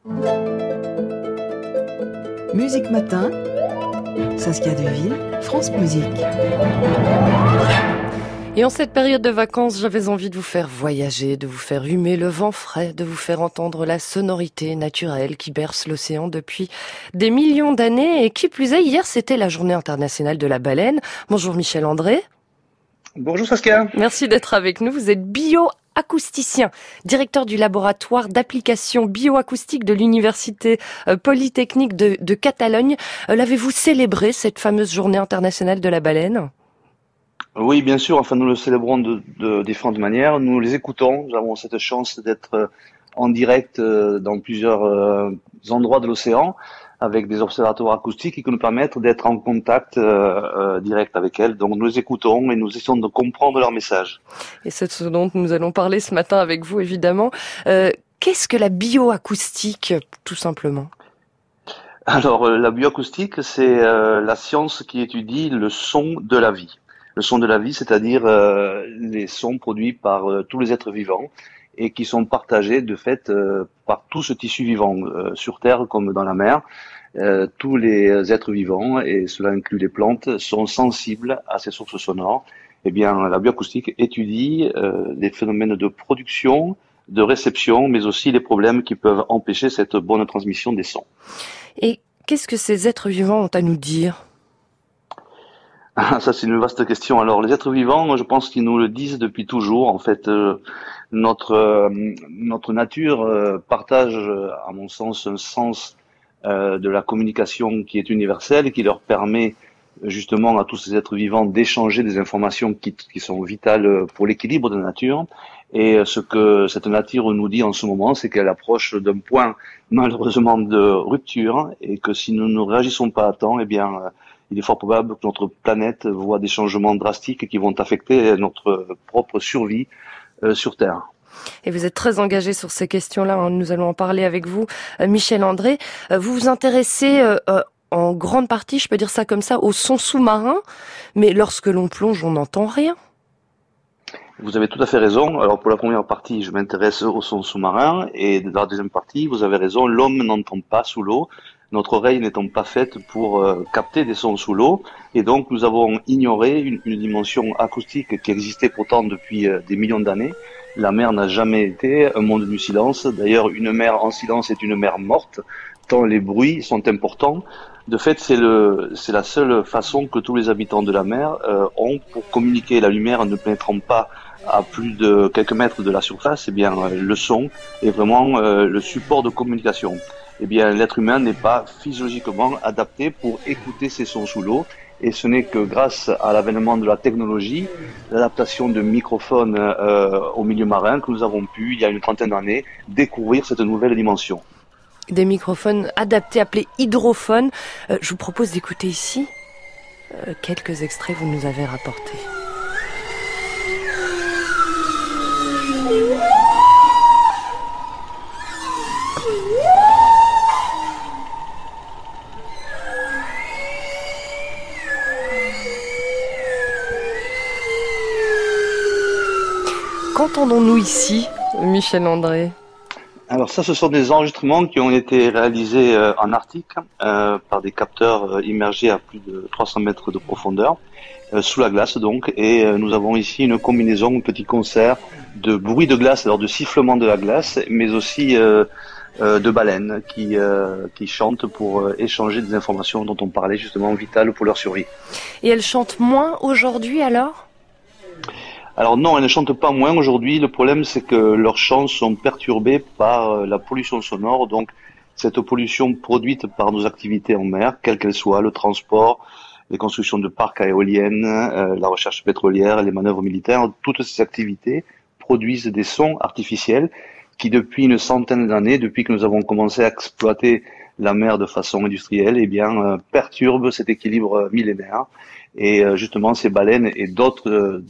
S1: Musique Matin, Saskia Deville, France Musique.
S2: Et en cette période de vacances, j'avais envie de vous faire voyager, de vous faire humer le vent frais, de vous faire entendre la sonorité naturelle qui berce l'océan depuis des millions d'années. Et qui plus est, hier, c'était la Journée internationale de la baleine. Bonjour Michel André.
S15: Bonjour Saskia.
S2: Merci d'être avec nous. Vous êtes bioacousticien, directeur du laboratoire d'application bioacoustique de l'Université Polytechnique de Catalogne. L'avez-vous célébré, cette fameuse Journée internationale de la baleine ?
S15: Oui, bien sûr. Enfin, nous le célébrons de différentes manières. Nous les écoutons. Nous avons cette chance d'être en direct dans plusieurs endroits de l'océan avec des observatoires acoustiques qui nous permettent d'être en contact direct avec elles. Donc nous les écoutons et nous essayons de comprendre leur message.
S2: Et c'est ce dont nous allons parler ce matin avec vous, évidemment. Qu'est-ce que la bioacoustique, tout simplement ?
S15: Alors, la bioacoustique, c'est la science qui étudie le son de la vie. Le son de la vie, c'est-à-dire les sons produits par tous les êtres vivants et qui sont partagés de fait par tout ce tissu vivant, sur Terre comme dans la mer. Tous les êtres vivants, et cela inclut les plantes, sont sensibles à ces sources sonores. Eh bien, la bioacoustique étudie les phénomènes de production, de réception, mais aussi les problèmes qui peuvent empêcher cette bonne transmission des sons.
S2: Et qu'est-ce que ces êtres vivants ont à nous dire ?
S15: Ça, c'est une vaste question. Alors, les êtres vivants, je pense qu'ils nous le disent depuis toujours. En fait, notre nature partage, à mon sens, un sens de la communication qui est universelle et qui leur permet justement à tous ces êtres vivants d'échanger des informations qui sont vitales pour l'équilibre de la nature. Et ce que cette nature nous dit en ce moment, c'est qu'elle approche d'un point malheureusement de rupture et que si nous ne réagissons pas à temps, eh bien, il est fort probable que notre planète voit des changements drastiques qui vont affecter notre propre survie sur Terre.
S2: Et vous êtes très engagé sur ces questions-là, hein. Nous allons en parler avec vous, Michel André. Vous vous intéressez en grande partie, je peux dire ça comme ça, au son sous-marin, mais lorsque l'on plonge, on n'entend rien.
S15: Vous avez tout à fait raison. Alors pour la première partie, je m'intéresse au son sous-marin, et dans la deuxième partie, vous avez raison, l'homme n'entend pas sous l'eau. Notre oreille n'étant pas faite pour capter des sons sous l'eau, et donc nous avons ignoré une dimension acoustique qui existait pourtant depuis des millions d'années. La mer n'a jamais été un monde du silence. D'ailleurs, une mer en silence est une mer morte, tant les bruits sont importants. De fait, c'est la seule façon que tous les habitants de la mer ont pour communiquer. La lumière ne pénétrant pas à plus de quelques mètres de la surface, eh bien, le son est vraiment le support de communication. Eh bien, l'être humain n'est pas physiologiquement adapté pour écouter ces sons sous l'eau. Et ce n'est que grâce à l'avènement de la technologie, l'adaptation de microphones au milieu marin, que nous avons pu, il y a une trentaine d'années, découvrir cette nouvelle dimension.
S2: Des microphones adaptés, appelés hydrophones. Je vous propose d'écouter ici quelques extraits que vous nous avez rapportés. Qu'entendons-nous ici, Michel André ?
S15: Alors ça, ce sont des enregistrements qui ont été réalisés en Arctique par des capteurs immergés à plus de 300 mètres de profondeur, sous la glace donc, et nous avons ici une combinaison, un petit concert de bruit de glace, alors de sifflement de la glace, mais aussi de baleines qui chantent pour échanger des informations dont on parlait justement vitales pour leur survie.
S2: Et elles chantent moins aujourd'hui alors ?
S15: Alors non, elles ne chantent pas moins aujourd'hui. Le problème, c'est que leurs chants sont perturbés par la pollution sonore. Donc, cette pollution produite par nos activités en mer, quelles qu'elles soient, le transport, les constructions de parcs à éoliennes, la recherche pétrolière, les manœuvres militaires, toutes ces activités produisent des sons artificiels qui, depuis une centaine d'années, depuis que nous avons commencé à exploiter la mer de façon industrielle, perturbent cet équilibre millénaire. Et justement, ces baleines et d'autres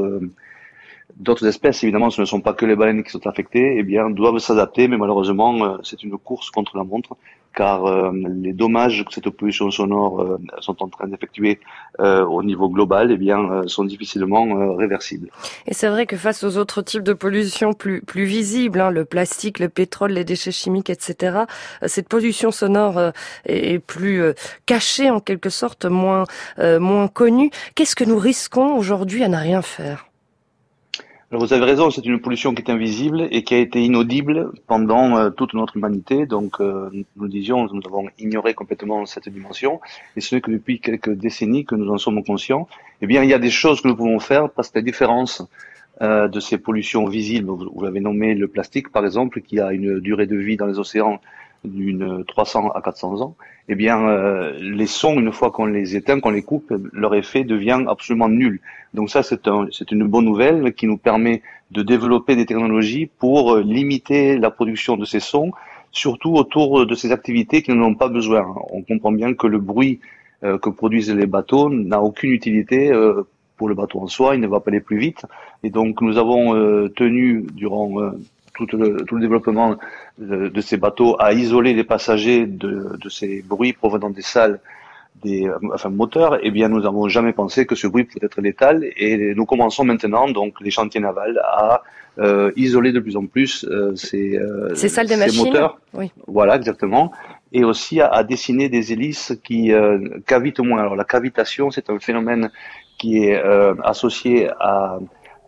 S15: espèces, évidemment, ce ne sont pas que les baleines qui sont affectées, doivent s'adapter, mais malheureusement, c'est une course contre la montre, car les dommages que cette pollution sonore sont en train d'effectuer au niveau global, sont difficilement réversibles.
S2: Et c'est vrai que face aux autres types de pollution plus visibles, le plastique, le pétrole, les déchets chimiques, etc., cette pollution sonore est plus cachée en quelque sorte, moins connue. Qu'est-ce que nous risquons aujourd'hui à ne rien faire ?
S15: Alors vous avez raison, c'est une pollution qui est invisible et qui a été inaudible pendant toute notre humanité. Donc nous disions, nous avons ignoré complètement cette dimension. Et ce n'est que depuis quelques décennies que nous en sommes conscients. Il y a des choses que nous pouvons faire parce que la différence de ces pollutions visibles, vous l'avez nommé le plastique par exemple, qui a une durée de vie dans les océans d'une 300 à 400 ans, les sons, une fois qu'on les éteint, qu'on les coupe, leur effet devient absolument nul. Donc ça, c'est une bonne nouvelle qui nous permet de développer des technologies pour limiter la production de ces sons, surtout autour de ces activités qui n'en ont pas besoin. On comprend bien que le bruit que produisent les bateaux n'a aucune utilité pour le bateau en soi, il ne va pas aller plus vite. Et donc nous avons tenu durant tout le développement de ces bateaux à isoler les passagers de ces bruits provenant des salles moteurs. Nous n'avons jamais pensé que ce bruit pouvait être létal et nous commençons maintenant, donc les chantiers navals, à isoler de plus en plus ces
S2: salles des machines,
S15: moteurs.
S2: Oui.
S15: Voilà, exactement. Et aussi à dessiner des hélices qui cavitent moins. Alors la cavitation, c'est un phénomène qui est associé à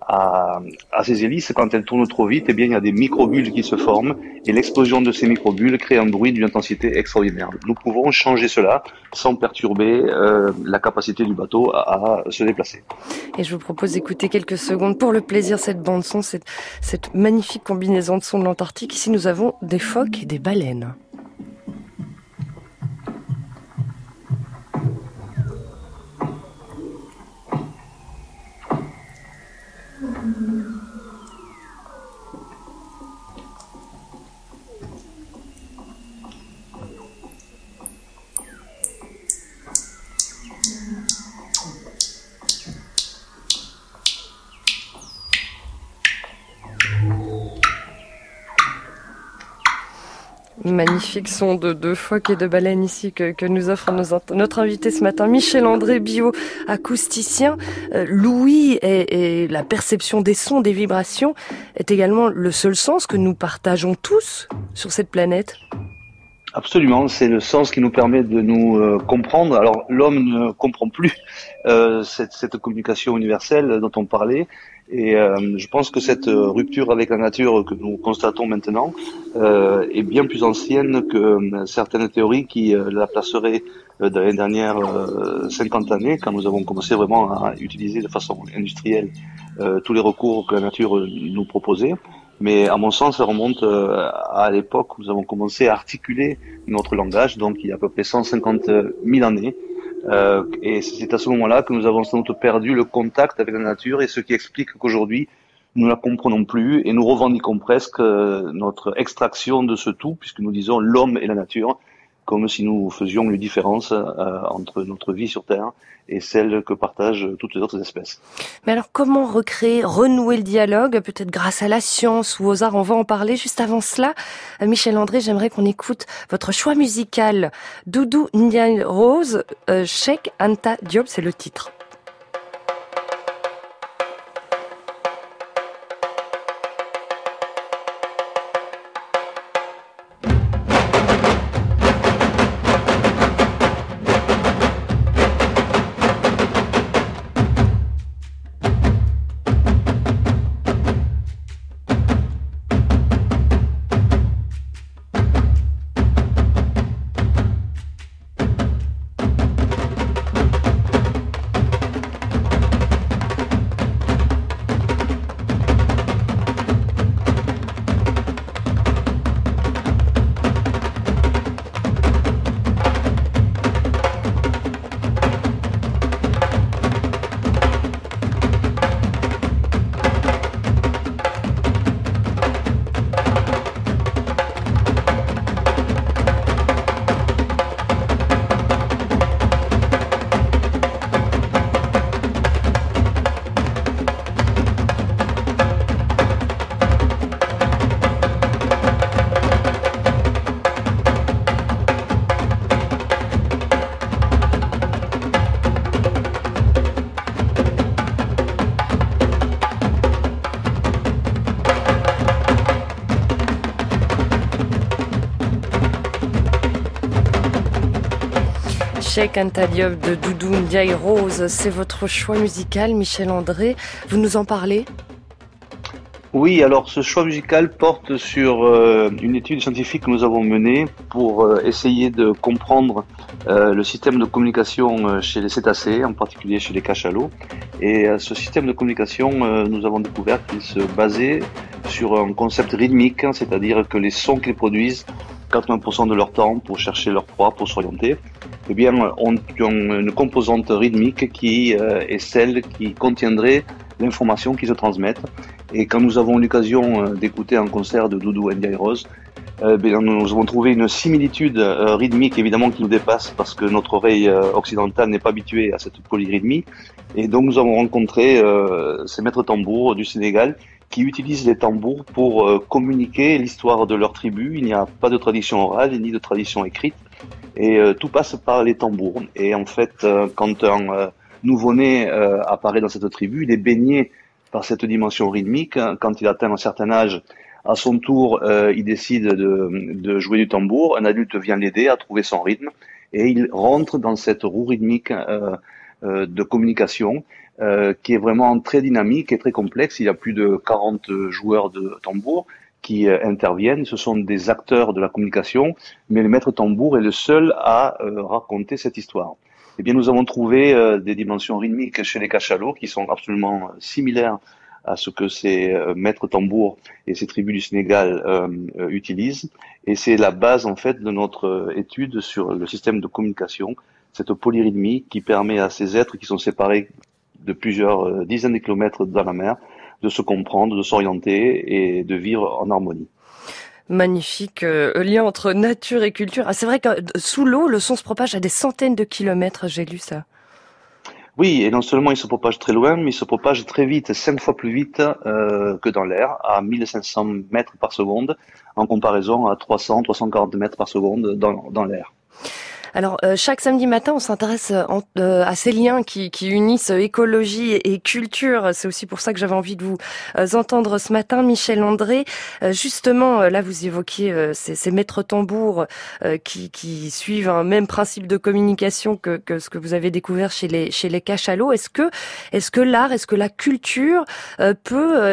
S15: ces hélices. Quand elles tournent trop vite, il y a des microbules qui se forment et l'explosion de ces microbules crée un bruit d'une intensité extraordinaire. Nous pouvons changer cela sans perturber la capacité du bateau à se déplacer.
S2: Et je vous propose d'écouter quelques secondes pour le plaisir cette bande son, cette magnifique combinaison de sons de l'Antarctique. Ici, nous avons des phoques et des baleines. Magnifique son de phoques et de baleines ici que nous offre notre invité ce matin, Michel-André Biot, acousticien. L'ouïe et la perception des sons, des vibrations est également le seul sens que nous partageons tous sur cette planète.
S15: Absolument, c'est le sens qui nous permet de nous comprendre. Alors l'homme ne comprend plus cette communication universelle dont on parlait. Et je pense que cette rupture avec la nature que nous constatons maintenant est bien plus ancienne que certaines théories qui la placeraient dans les dernières 50 années, quand nous avons commencé vraiment à utiliser de façon industrielle tous les recours que la nature nous proposait. Mais à mon sens, ça remonte à l'époque où nous avons commencé à articuler notre langage, donc il y a à peu près 150 000 années. Et c'est à ce moment-là que nous avons sans doute perdu le contact avec la nature, et ce qui explique qu'aujourd'hui nous ne la comprenons plus et nous revendiquons presque notre extraction de ce tout, puisque nous disons l'homme et la nature, comme si nous faisions une différence entre notre vie sur Terre et celle que partagent toutes les autres espèces.
S2: Mais alors comment recréer, renouer le dialogue, peut-être grâce à la science ou aux arts? On va en parler. Juste avant cela, Michel-André, j'aimerais qu'on écoute votre choix musical. Doudou Ndiaye Rose, Cheikh Anta Diop, c'est le titre. Cheikh Anta Diop de Doudou Ndiaye Rose. C'est votre choix musical, Michel André. Vous nous en parlez ?
S15: Oui, alors ce choix musical porte sur une étude scientifique que nous avons menée pour essayer de comprendre le système de communication chez les cétacés, en particulier chez les cachalots. Et ce système de communication, nous avons découvert qu'il se basait sur un concept rythmique, c'est-à-dire que les sons qu'ils produisent 80% de leur temps pour chercher leur proie, pour s'orienter, eh bien, ont une composante rythmique qui est celle qui contiendrait l'information qu'ils se transmettent. Et quand nous avons l'occasion d'écouter un concert de Doudou Ndiaye Rose, nous avons trouvé une similitude rythmique évidemment qui nous dépasse parce que notre oreille occidentale n'est pas habituée à cette polyrythmie. Et donc nous avons rencontré ces maîtres tambours du Sénégal qui utilisent les tambours pour communiquer l'histoire de leur tribu. Il n'y a pas de tradition orale ni de tradition écrite et tout passe par les tambours. Et en fait, quand un nouveau-né apparaît dans cette tribu, il est baigné par cette dimension rythmique. Quand il atteint un certain âge, à son tour, il décide de jouer du tambour. Un adulte vient l'aider à trouver son rythme et il rentre dans cette roue rythmique de communication qui est vraiment très dynamique et très complexe. Il y a plus de 40 joueurs de tambour qui interviennent. Ce sont des acteurs de la communication, mais le maître tambour est le seul à raconter cette histoire. Eh bien, nous avons trouvé des dimensions rythmiques chez les cachalots qui sont absolument similaires à ce que ces maîtres tambours et ces tribus du Sénégal utilisent. Et c'est la base, en fait, de notre étude sur le système de communication, cette polyrythmie qui permet à ces êtres qui sont séparés de plusieurs dizaines de kilomètres dans la mer de se comprendre, de s'orienter et de vivre en harmonie.
S2: Magnifique lien entre nature et culture. Ah, c'est vrai que sous l'eau, le son se propage à des centaines de kilomètres, j'ai lu ça.
S15: Oui, et non seulement il se propage très loin, mais il se propage très vite, 5 fois plus vite que dans l'air, à 1500 mètres par seconde, en comparaison à 340 mètres par seconde dans l'air.
S2: Alors, chaque samedi matin, on s'intéresse à ces liens qui unissent écologie et culture. C'est aussi pour ça que j'avais envie de vous entendre ce matin, Michel André. Justement, là, vous évoquiez ces maîtres tambours qui suivent un même principe de communication que ce que vous avez découvert chez les cachalots. Est-ce que l'art, est-ce que la culture peut,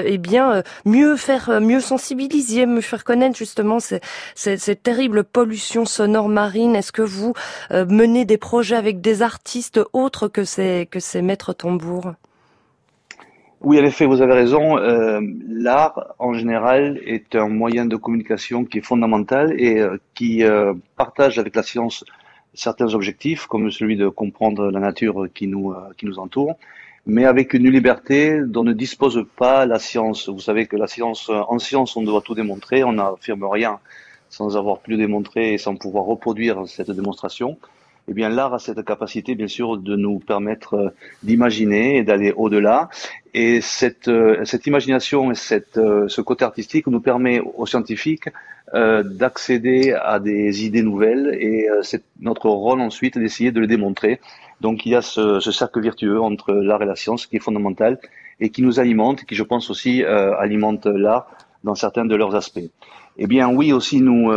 S2: mieux sensibiliser, mieux faire connaître justement cette terrible pollution sonore marine? Est-ce que vous mener des projets avec des artistes autres que ces maîtres tambours?
S15: Oui, en effet, vous avez raison. L'art, en général, est un moyen de communication qui est fondamental et qui partage avec la science certains objectifs, comme celui de comprendre la nature qui nous entoure, mais avec une liberté dont ne dispose pas la science. Vous savez que en science, on doit tout démontrer, on n'affirme rien sans avoir pu le démontrer et sans pouvoir reproduire cette démonstration. Eh bien, l'art a cette capacité, bien sûr, de nous permettre d'imaginer et d'aller au-delà. Et cette imagination et ce côté artistique nous permet aux scientifiques d'accéder à des idées nouvelles et c'est notre rôle ensuite d'essayer de les démontrer. Donc, il y a ce cercle vertueux entre l'art et la science qui est fondamental et qui nous alimente, qui, je pense aussi, alimente l'art dans certains de leurs aspects. Eh bien, oui, aussi, nous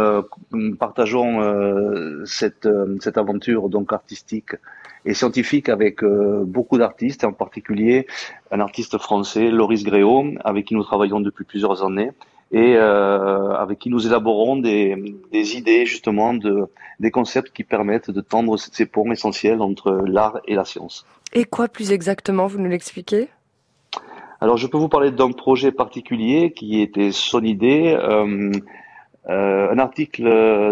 S15: partageons cette aventure donc artistique et scientifique avec beaucoup d'artistes, en particulier un artiste français, Loris Gréau, avec qui nous travaillons depuis plusieurs années et avec qui nous élaborons des idées, justement, des concepts qui permettent de tendre ces ponts essentiels entre l'art et la science.
S2: Et quoi plus exactement, vous nous l'expliquez ?
S15: Alors, je peux vous parler d'un projet particulier qui était son idée, un article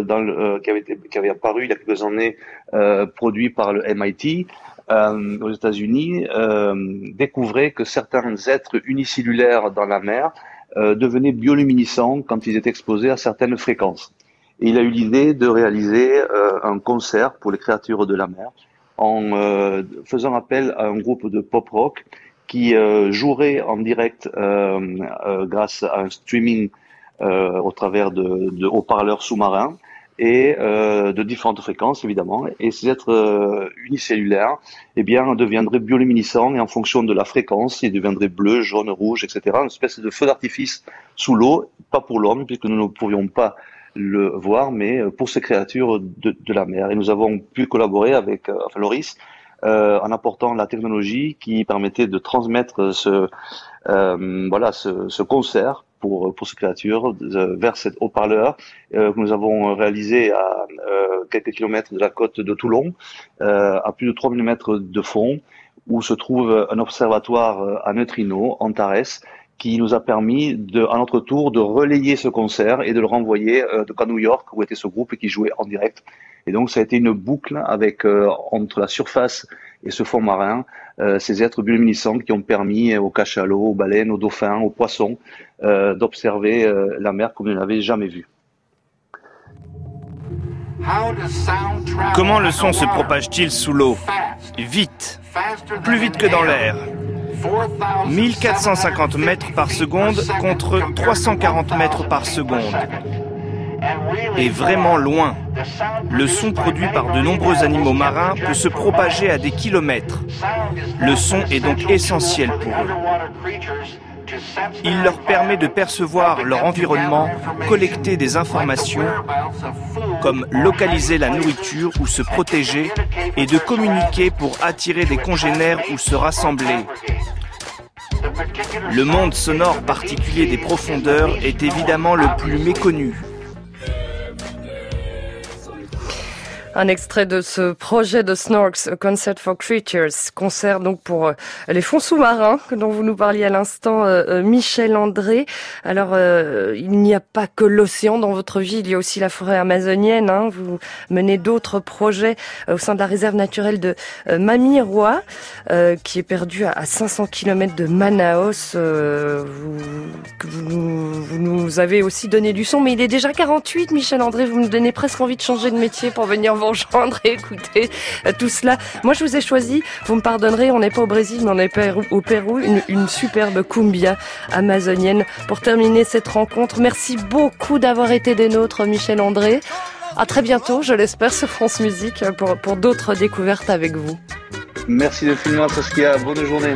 S15: qui avait apparu il y a quelques années, produit par le MIT aux États-Unis, découvrait que certains êtres unicellulaires dans la mer devenaient bioluminescents quand ils étaient exposés à certaines fréquences. Et il a eu l'idée de réaliser un concert pour les créatures de la mer en faisant appel à un groupe de pop rock qui jouerait en direct grâce à un streaming au travers de haut-parleurs sous-marins et de différentes fréquences évidemment. Et ces êtres unicellulaires, eh bien, deviendraient bioluminescents et en fonction de la fréquence, ils deviendraient bleus, jaunes, rouges, etc. Une espèce de feu d'artifice sous l'eau, pas pour l'homme puisque nous ne pourrions pas le voir, mais pour ces créatures de la mer. Et nous avons pu collaborer avec Loris en apportant la technologie qui permettait de transmettre ce concert pour ces créatures vers cet haut-parleur que nous avons réalisé à quelques kilomètres de la côte de Toulon, à plus de 3000 mètres de fond, où se trouve un observatoire à neutrinos, Antares, qui nous a permis à notre tour de relayer ce concert et de le renvoyer à New York, où était ce groupe et qui jouait en direct. Et donc ça a été une boucle avec entre la surface et ce fond marin, ces êtres bioluminescents qui ont permis aux cachalots, aux baleines, aux dauphins, aux poissons d'observer la mer comme ils ne l'avaient jamais vue.
S16: Comment le son se propage-t-il sous l'eau ? Vite, plus vite que dans l'air. 1450 mètres par seconde contre 340 mètres par seconde. Et vraiment loin. Le son produit par de nombreux animaux marins peut se propager à des kilomètres. Le son est donc essentiel pour eux. Il leur permet de percevoir leur environnement, collecter des informations, comme localiser la nourriture ou se protéger, et de communiquer pour attirer des congénères ou se rassembler. Le monde sonore particulier des profondeurs est évidemment le plus méconnu.
S2: Un extrait de ce projet de Snorks, A Concert for Creatures, concert donc pour les fonds sous-marins dont vous nous parliez à l'instant, Michel André. Alors, il n'y a pas que l'océan dans votre vie, il y a aussi la forêt amazonienne. Vous menez d'autres projets au sein de la réserve naturelle de Mamiroa, qui est perdue à 500 km de Manaus. Vous nous avez aussi donné du son, mais il est déjà 48, Michel André, vous me donnez presque envie de changer de métier pour venir vous rejoindre et écouter tout cela. Moi, je vous ai choisi, vous me pardonnerez, on n'est pas au Brésil, mais on est au Pérou, une superbe cumbia amazonienne pour terminer cette rencontre. Merci beaucoup d'avoir été des nôtres, Michel André. À très bientôt, je l'espère, sur France Musique pour d'autres découvertes avec vous.
S15: Merci infiniment, Saskia. Bonne journée.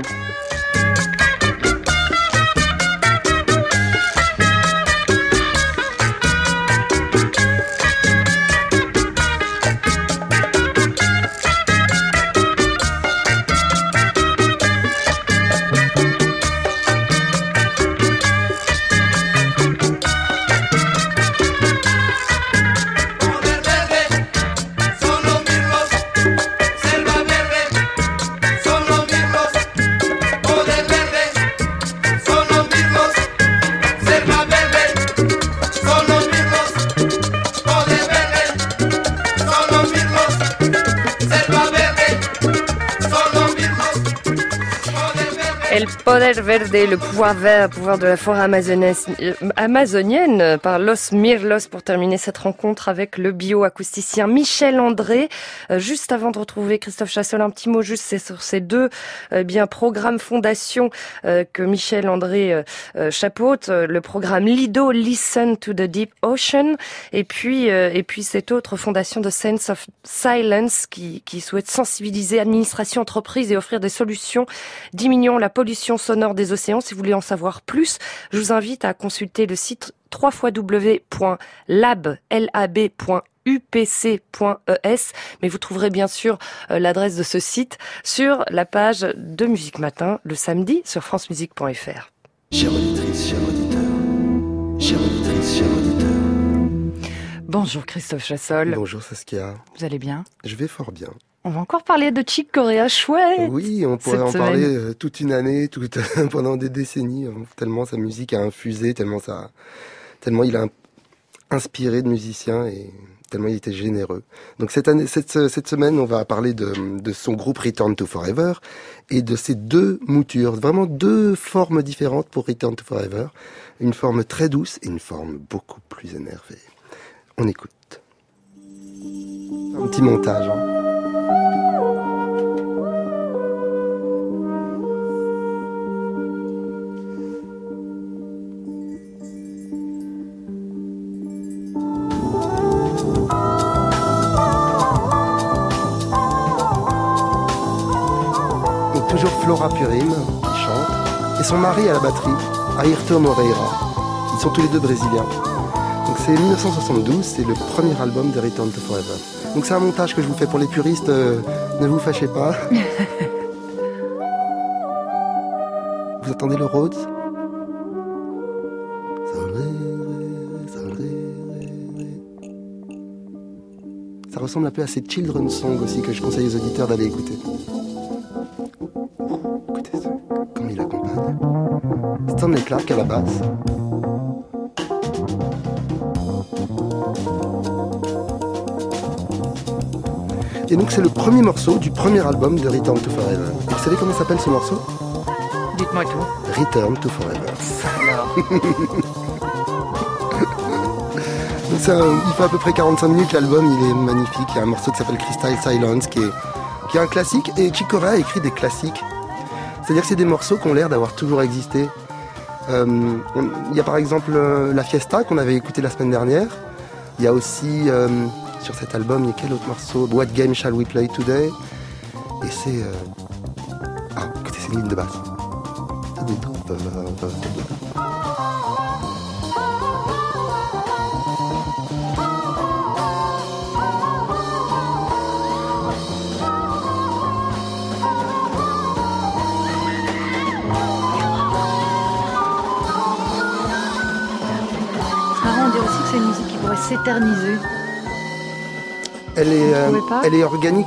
S2: El Poder Verde, le pouvoir vert, le pouvoir de la forêt amazonienne par Los Mirlos pour terminer cette rencontre avec le bioacousticien Michel André. Juste avant de retrouver Christophe Chassol, un petit mot juste sur ces deux programmes fondation que Michel André chapeaute, le programme Lido, Listen to the Deep Ocean, et puis cette autre fondation de Sense of Silence qui souhaite sensibiliser administration, entreprise et offrir des solutions diminuant la pollution sonore des océans. Si vous voulez en savoir plus, je vous invite à consulter le site www.lab.upc.es, mais vous trouverez bien sûr l'adresse de ce site sur la page de Musique Matin le samedi sur francemusique.fr.
S17: Chère auditrice, chère auditeur, chère auditrice, chère auditeur.
S11: Bonjour Christophe Chassol.
S17: Bonjour Saskia.
S11: Vous allez bien ?
S17: Je vais fort bien.
S11: On va encore parler de Chick Corea, chouette.
S17: Oui, on pourrait en parler toute une année, pendant des décennies, tellement sa musique a infusé, tellement il a inspiré de musiciens et tellement il était généreux. Donc cette semaine, on va parler de son groupe Return to Forever et de ses deux moutures, vraiment deux formes différentes pour Return to Forever, une forme très douce et une forme beaucoup plus énervée. On écoute. Un petit montage, Toujours Flora Purim qui chante et son mari à la batterie, Ayrton Moreira. Ils sont tous les deux brésiliens. Donc c'est 1972, c'est le premier album de Return to Forever. Donc c'est un montage que je vous fais pour les puristes, ne vous fâchez pas. Vous attendez le Rhodes ? Ça ressemble un peu à ces children's songs aussi que je conseille aux auditeurs d'aller écouter. Écoutez ça, comment il accompagne. Stanley Clarke à la basse. Et donc c'est le premier morceau du premier album de Return to Forever. Et vous savez comment s'appelle ce morceau ?
S11: Dites-moi tout.
S17: Return to Forever. Il fait à peu près 45 minutes, l'album, il est magnifique. Il y a un morceau qui s'appelle Crystal Silence qui est un classique. Et Chick Corea a écrit des classiques. C'est-à-dire que c'est des morceaux qui ont l'air d'avoir toujours existé. Il y a par exemple La Fiesta qu'on avait écouté la semaine dernière. Il y a aussi, sur cet album, il y a quel autre morceau ? What Game Shall We Play Today ? Et c'est... écoutez, c'est une ligne de basse.
S11: C'est une musique qui pourrait s'éterniser.
S17: Elle est organique,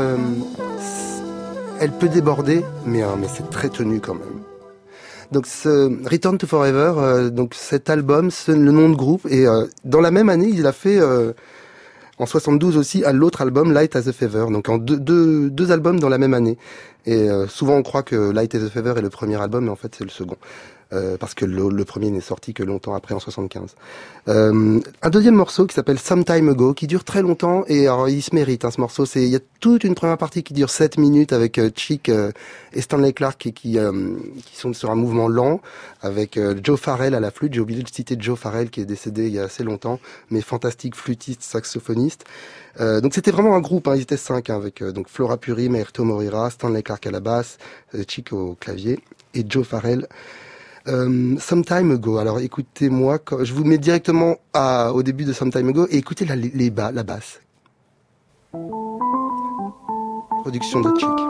S17: elle peut déborder, mais c'est très tenu quand même. Donc ce Return to Forever, donc cet album, c'est le nom de groupe, et dans la même année, il a fait en 72 aussi l'autre album Light as a Feather, donc en deux albums dans la même année. Et souvent on croit que Light as a Feather est le premier album, mais en fait c'est le second. Parce que le premier n'est sorti que longtemps après, en 75. Un deuxième morceau qui s'appelle Some Time Ago, qui dure très longtemps, et alors il se mérite, ce morceau. Il y a toute une première partie qui dure 7 minutes avec Chick et Stanley Clarke qui sont sur un mouvement lent, avec Joe Farrell à la flûte. J'ai oublié de citer Joe Farrell qui est décédé il y a assez longtemps, mais fantastique flûtiste, saxophoniste. Donc c'était vraiment un groupe, ils étaient 5, avec donc Flora Purim, Airto Moreira, Stanley Clarke à la basse, Chick au clavier, et Joe Farrell. Some Time Ago. Alors écoutez-moi, je vous mets directement au début de Some Time Ago et écoutez la basse. Production de Chick.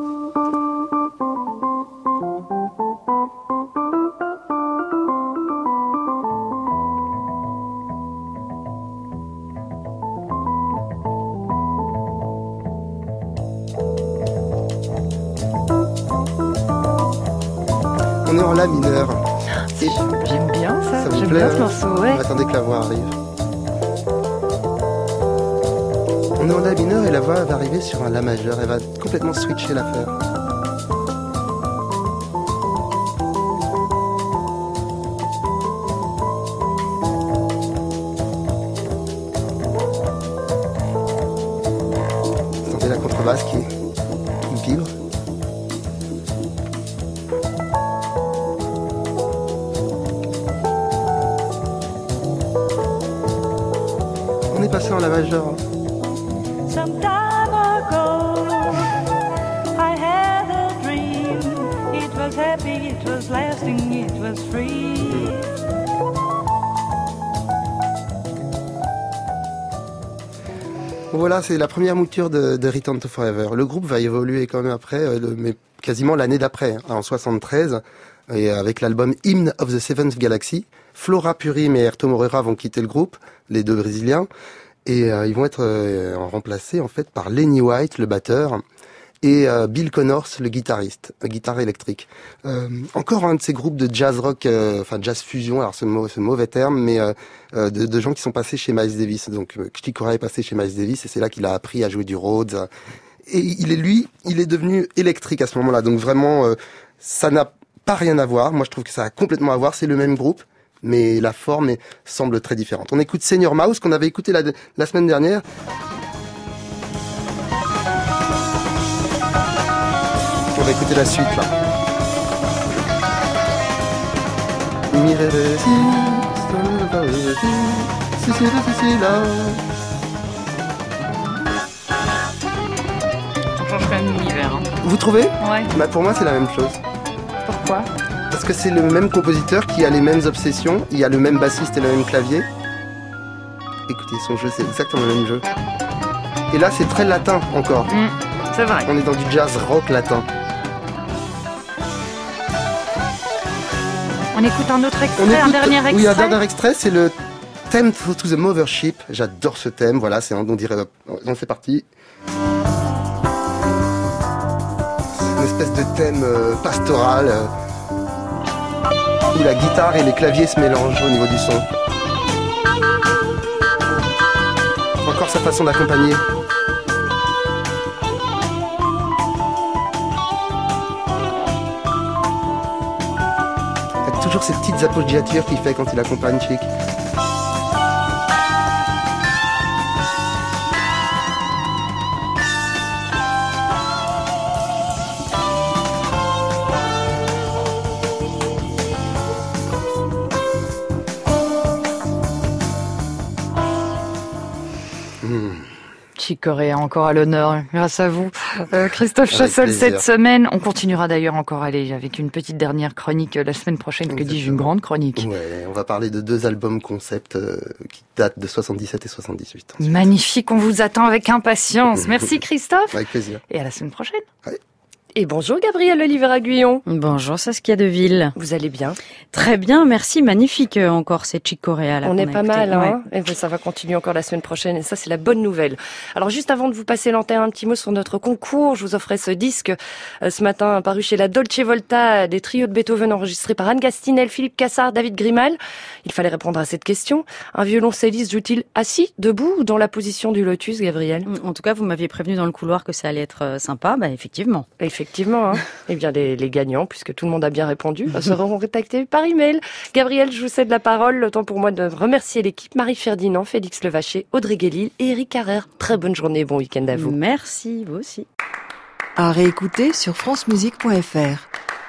S17: On est en La mineur.
S11: J'aime bien ça.
S17: Ça vous
S11: J'aime
S17: plaît,
S11: bien ce morceau, ouais.
S17: Attendez que la voix arrive. On est en La mineur et la voix va arriver sur un La majeur. Elle va complètement switcher l'affaire. Vous entendez la contrebasse qui vibre. On est passé en La majeur.
S18: Some time ago, I had a dream. It was happy, it was lasting, it was free.
S17: Voilà, c'est la première mouture de Return to Forever. Le groupe va évoluer quand même après, mais quasiment l'année d'après, en 73, et avec l'album Hymn of the Seventh Galaxy. Flora Purim et Airto Moreira vont quitter le groupe, les deux Brésiliens, et ils vont être remplacés en fait par Lenny White, le batteur, et Bill Connors, le guitariste, guitare électrique. Encore un de ces groupes de jazz rock, jazz fusion, alors ce mauvais terme, mais de gens qui sont passés chez Miles Davis. Donc Chick Corea est passé chez Miles Davis et c'est là qu'il a appris à jouer du Rhodes. Et il est devenu électrique à ce moment-là. Donc vraiment, ça n'a pas rien à voir. Moi, je trouve que ça a complètement à voir. C'est le même groupe, mais la forme semble très différente. On écoute Senior Mouse qu'on avait écouté la semaine dernière. On va écouter la suite là.
S11: On change quand même d'univers. Hein.
S17: Vous trouvez ?
S11: Ouais.
S17: Bah pour moi c'est la même chose.
S11: Pourquoi ?
S17: Parce que c'est le même compositeur qui a les mêmes obsessions, il y a le même bassiste et le même clavier. écoutez son jeu, c'est exactement le même jeu. Et là, c'est très latin encore.
S11: C'est vrai.
S17: On est dans du jazz rock latin.
S11: On écoute un autre extrait, un dernier extrait.
S17: Oui, un dernier extrait, c'est le theme to the Mothership. J'adore ce thème. Voilà, on dirait, on fait partie. C'est une espèce de thème pastoral où la guitare et les claviers se mélangent au niveau du son. Encore sa façon d'accompagner. Il y a toujours ces petites appoggiatures qu'il fait quand il accompagne Chic.
S11: Chick Corea encore à l'honneur, grâce à vous. Christophe Chassol, cette semaine. On continuera d'ailleurs encore avec une petite dernière chronique la semaine prochaine. Que dis-je, une grande chronique.
S17: Ouais, on va parler de 2 albums concept qui datent de 77 et 78. Ensuite.
S11: Magnifique, on vous attend avec impatience. Merci Christophe.
S17: Avec plaisir.
S11: Et à la semaine prochaine.
S17: Ouais.
S2: Et bonjour Gabrielle Oliver-Aguillon.
S19: Bonjour Saskia Deville.
S2: Vous allez bien?
S19: Très bien, merci. Magnifique encore cette Chick Corea là.
S2: On est pas mal, hein.
S19: Ouais.
S2: Et ça va continuer encore la semaine prochaine et ça c'est la bonne nouvelle. Alors juste avant de vous passer l'antenne, un petit mot sur notre concours. Je vous offrais ce disque ce matin paru chez la Dolce Volta, des trios de Beethoven enregistrés par Anne Gastinel, Philippe Cassard, David Grimal. Il fallait répondre à cette question. Un violoncelliste joue-t-il assis, debout ou dans la position du lotus, Gabrielle?
S19: En tout cas, vous m'aviez prévenu dans le couloir que ça allait être sympa. Bah effectivement.
S2: Effectivement, hein. Eh bien, les gagnants, puisque tout le monde a bien répondu, seront contactés par email. Gabrielle, je vous cède la parole. Le temps pour moi de remercier l'équipe. Marie Ferdinand, Félix Levaché, Audrey Guélil et Eric Carrère. Très bonne journée et bon week-end à vous.
S19: Merci, vous aussi.
S1: À réécouter sur francemusique.fr.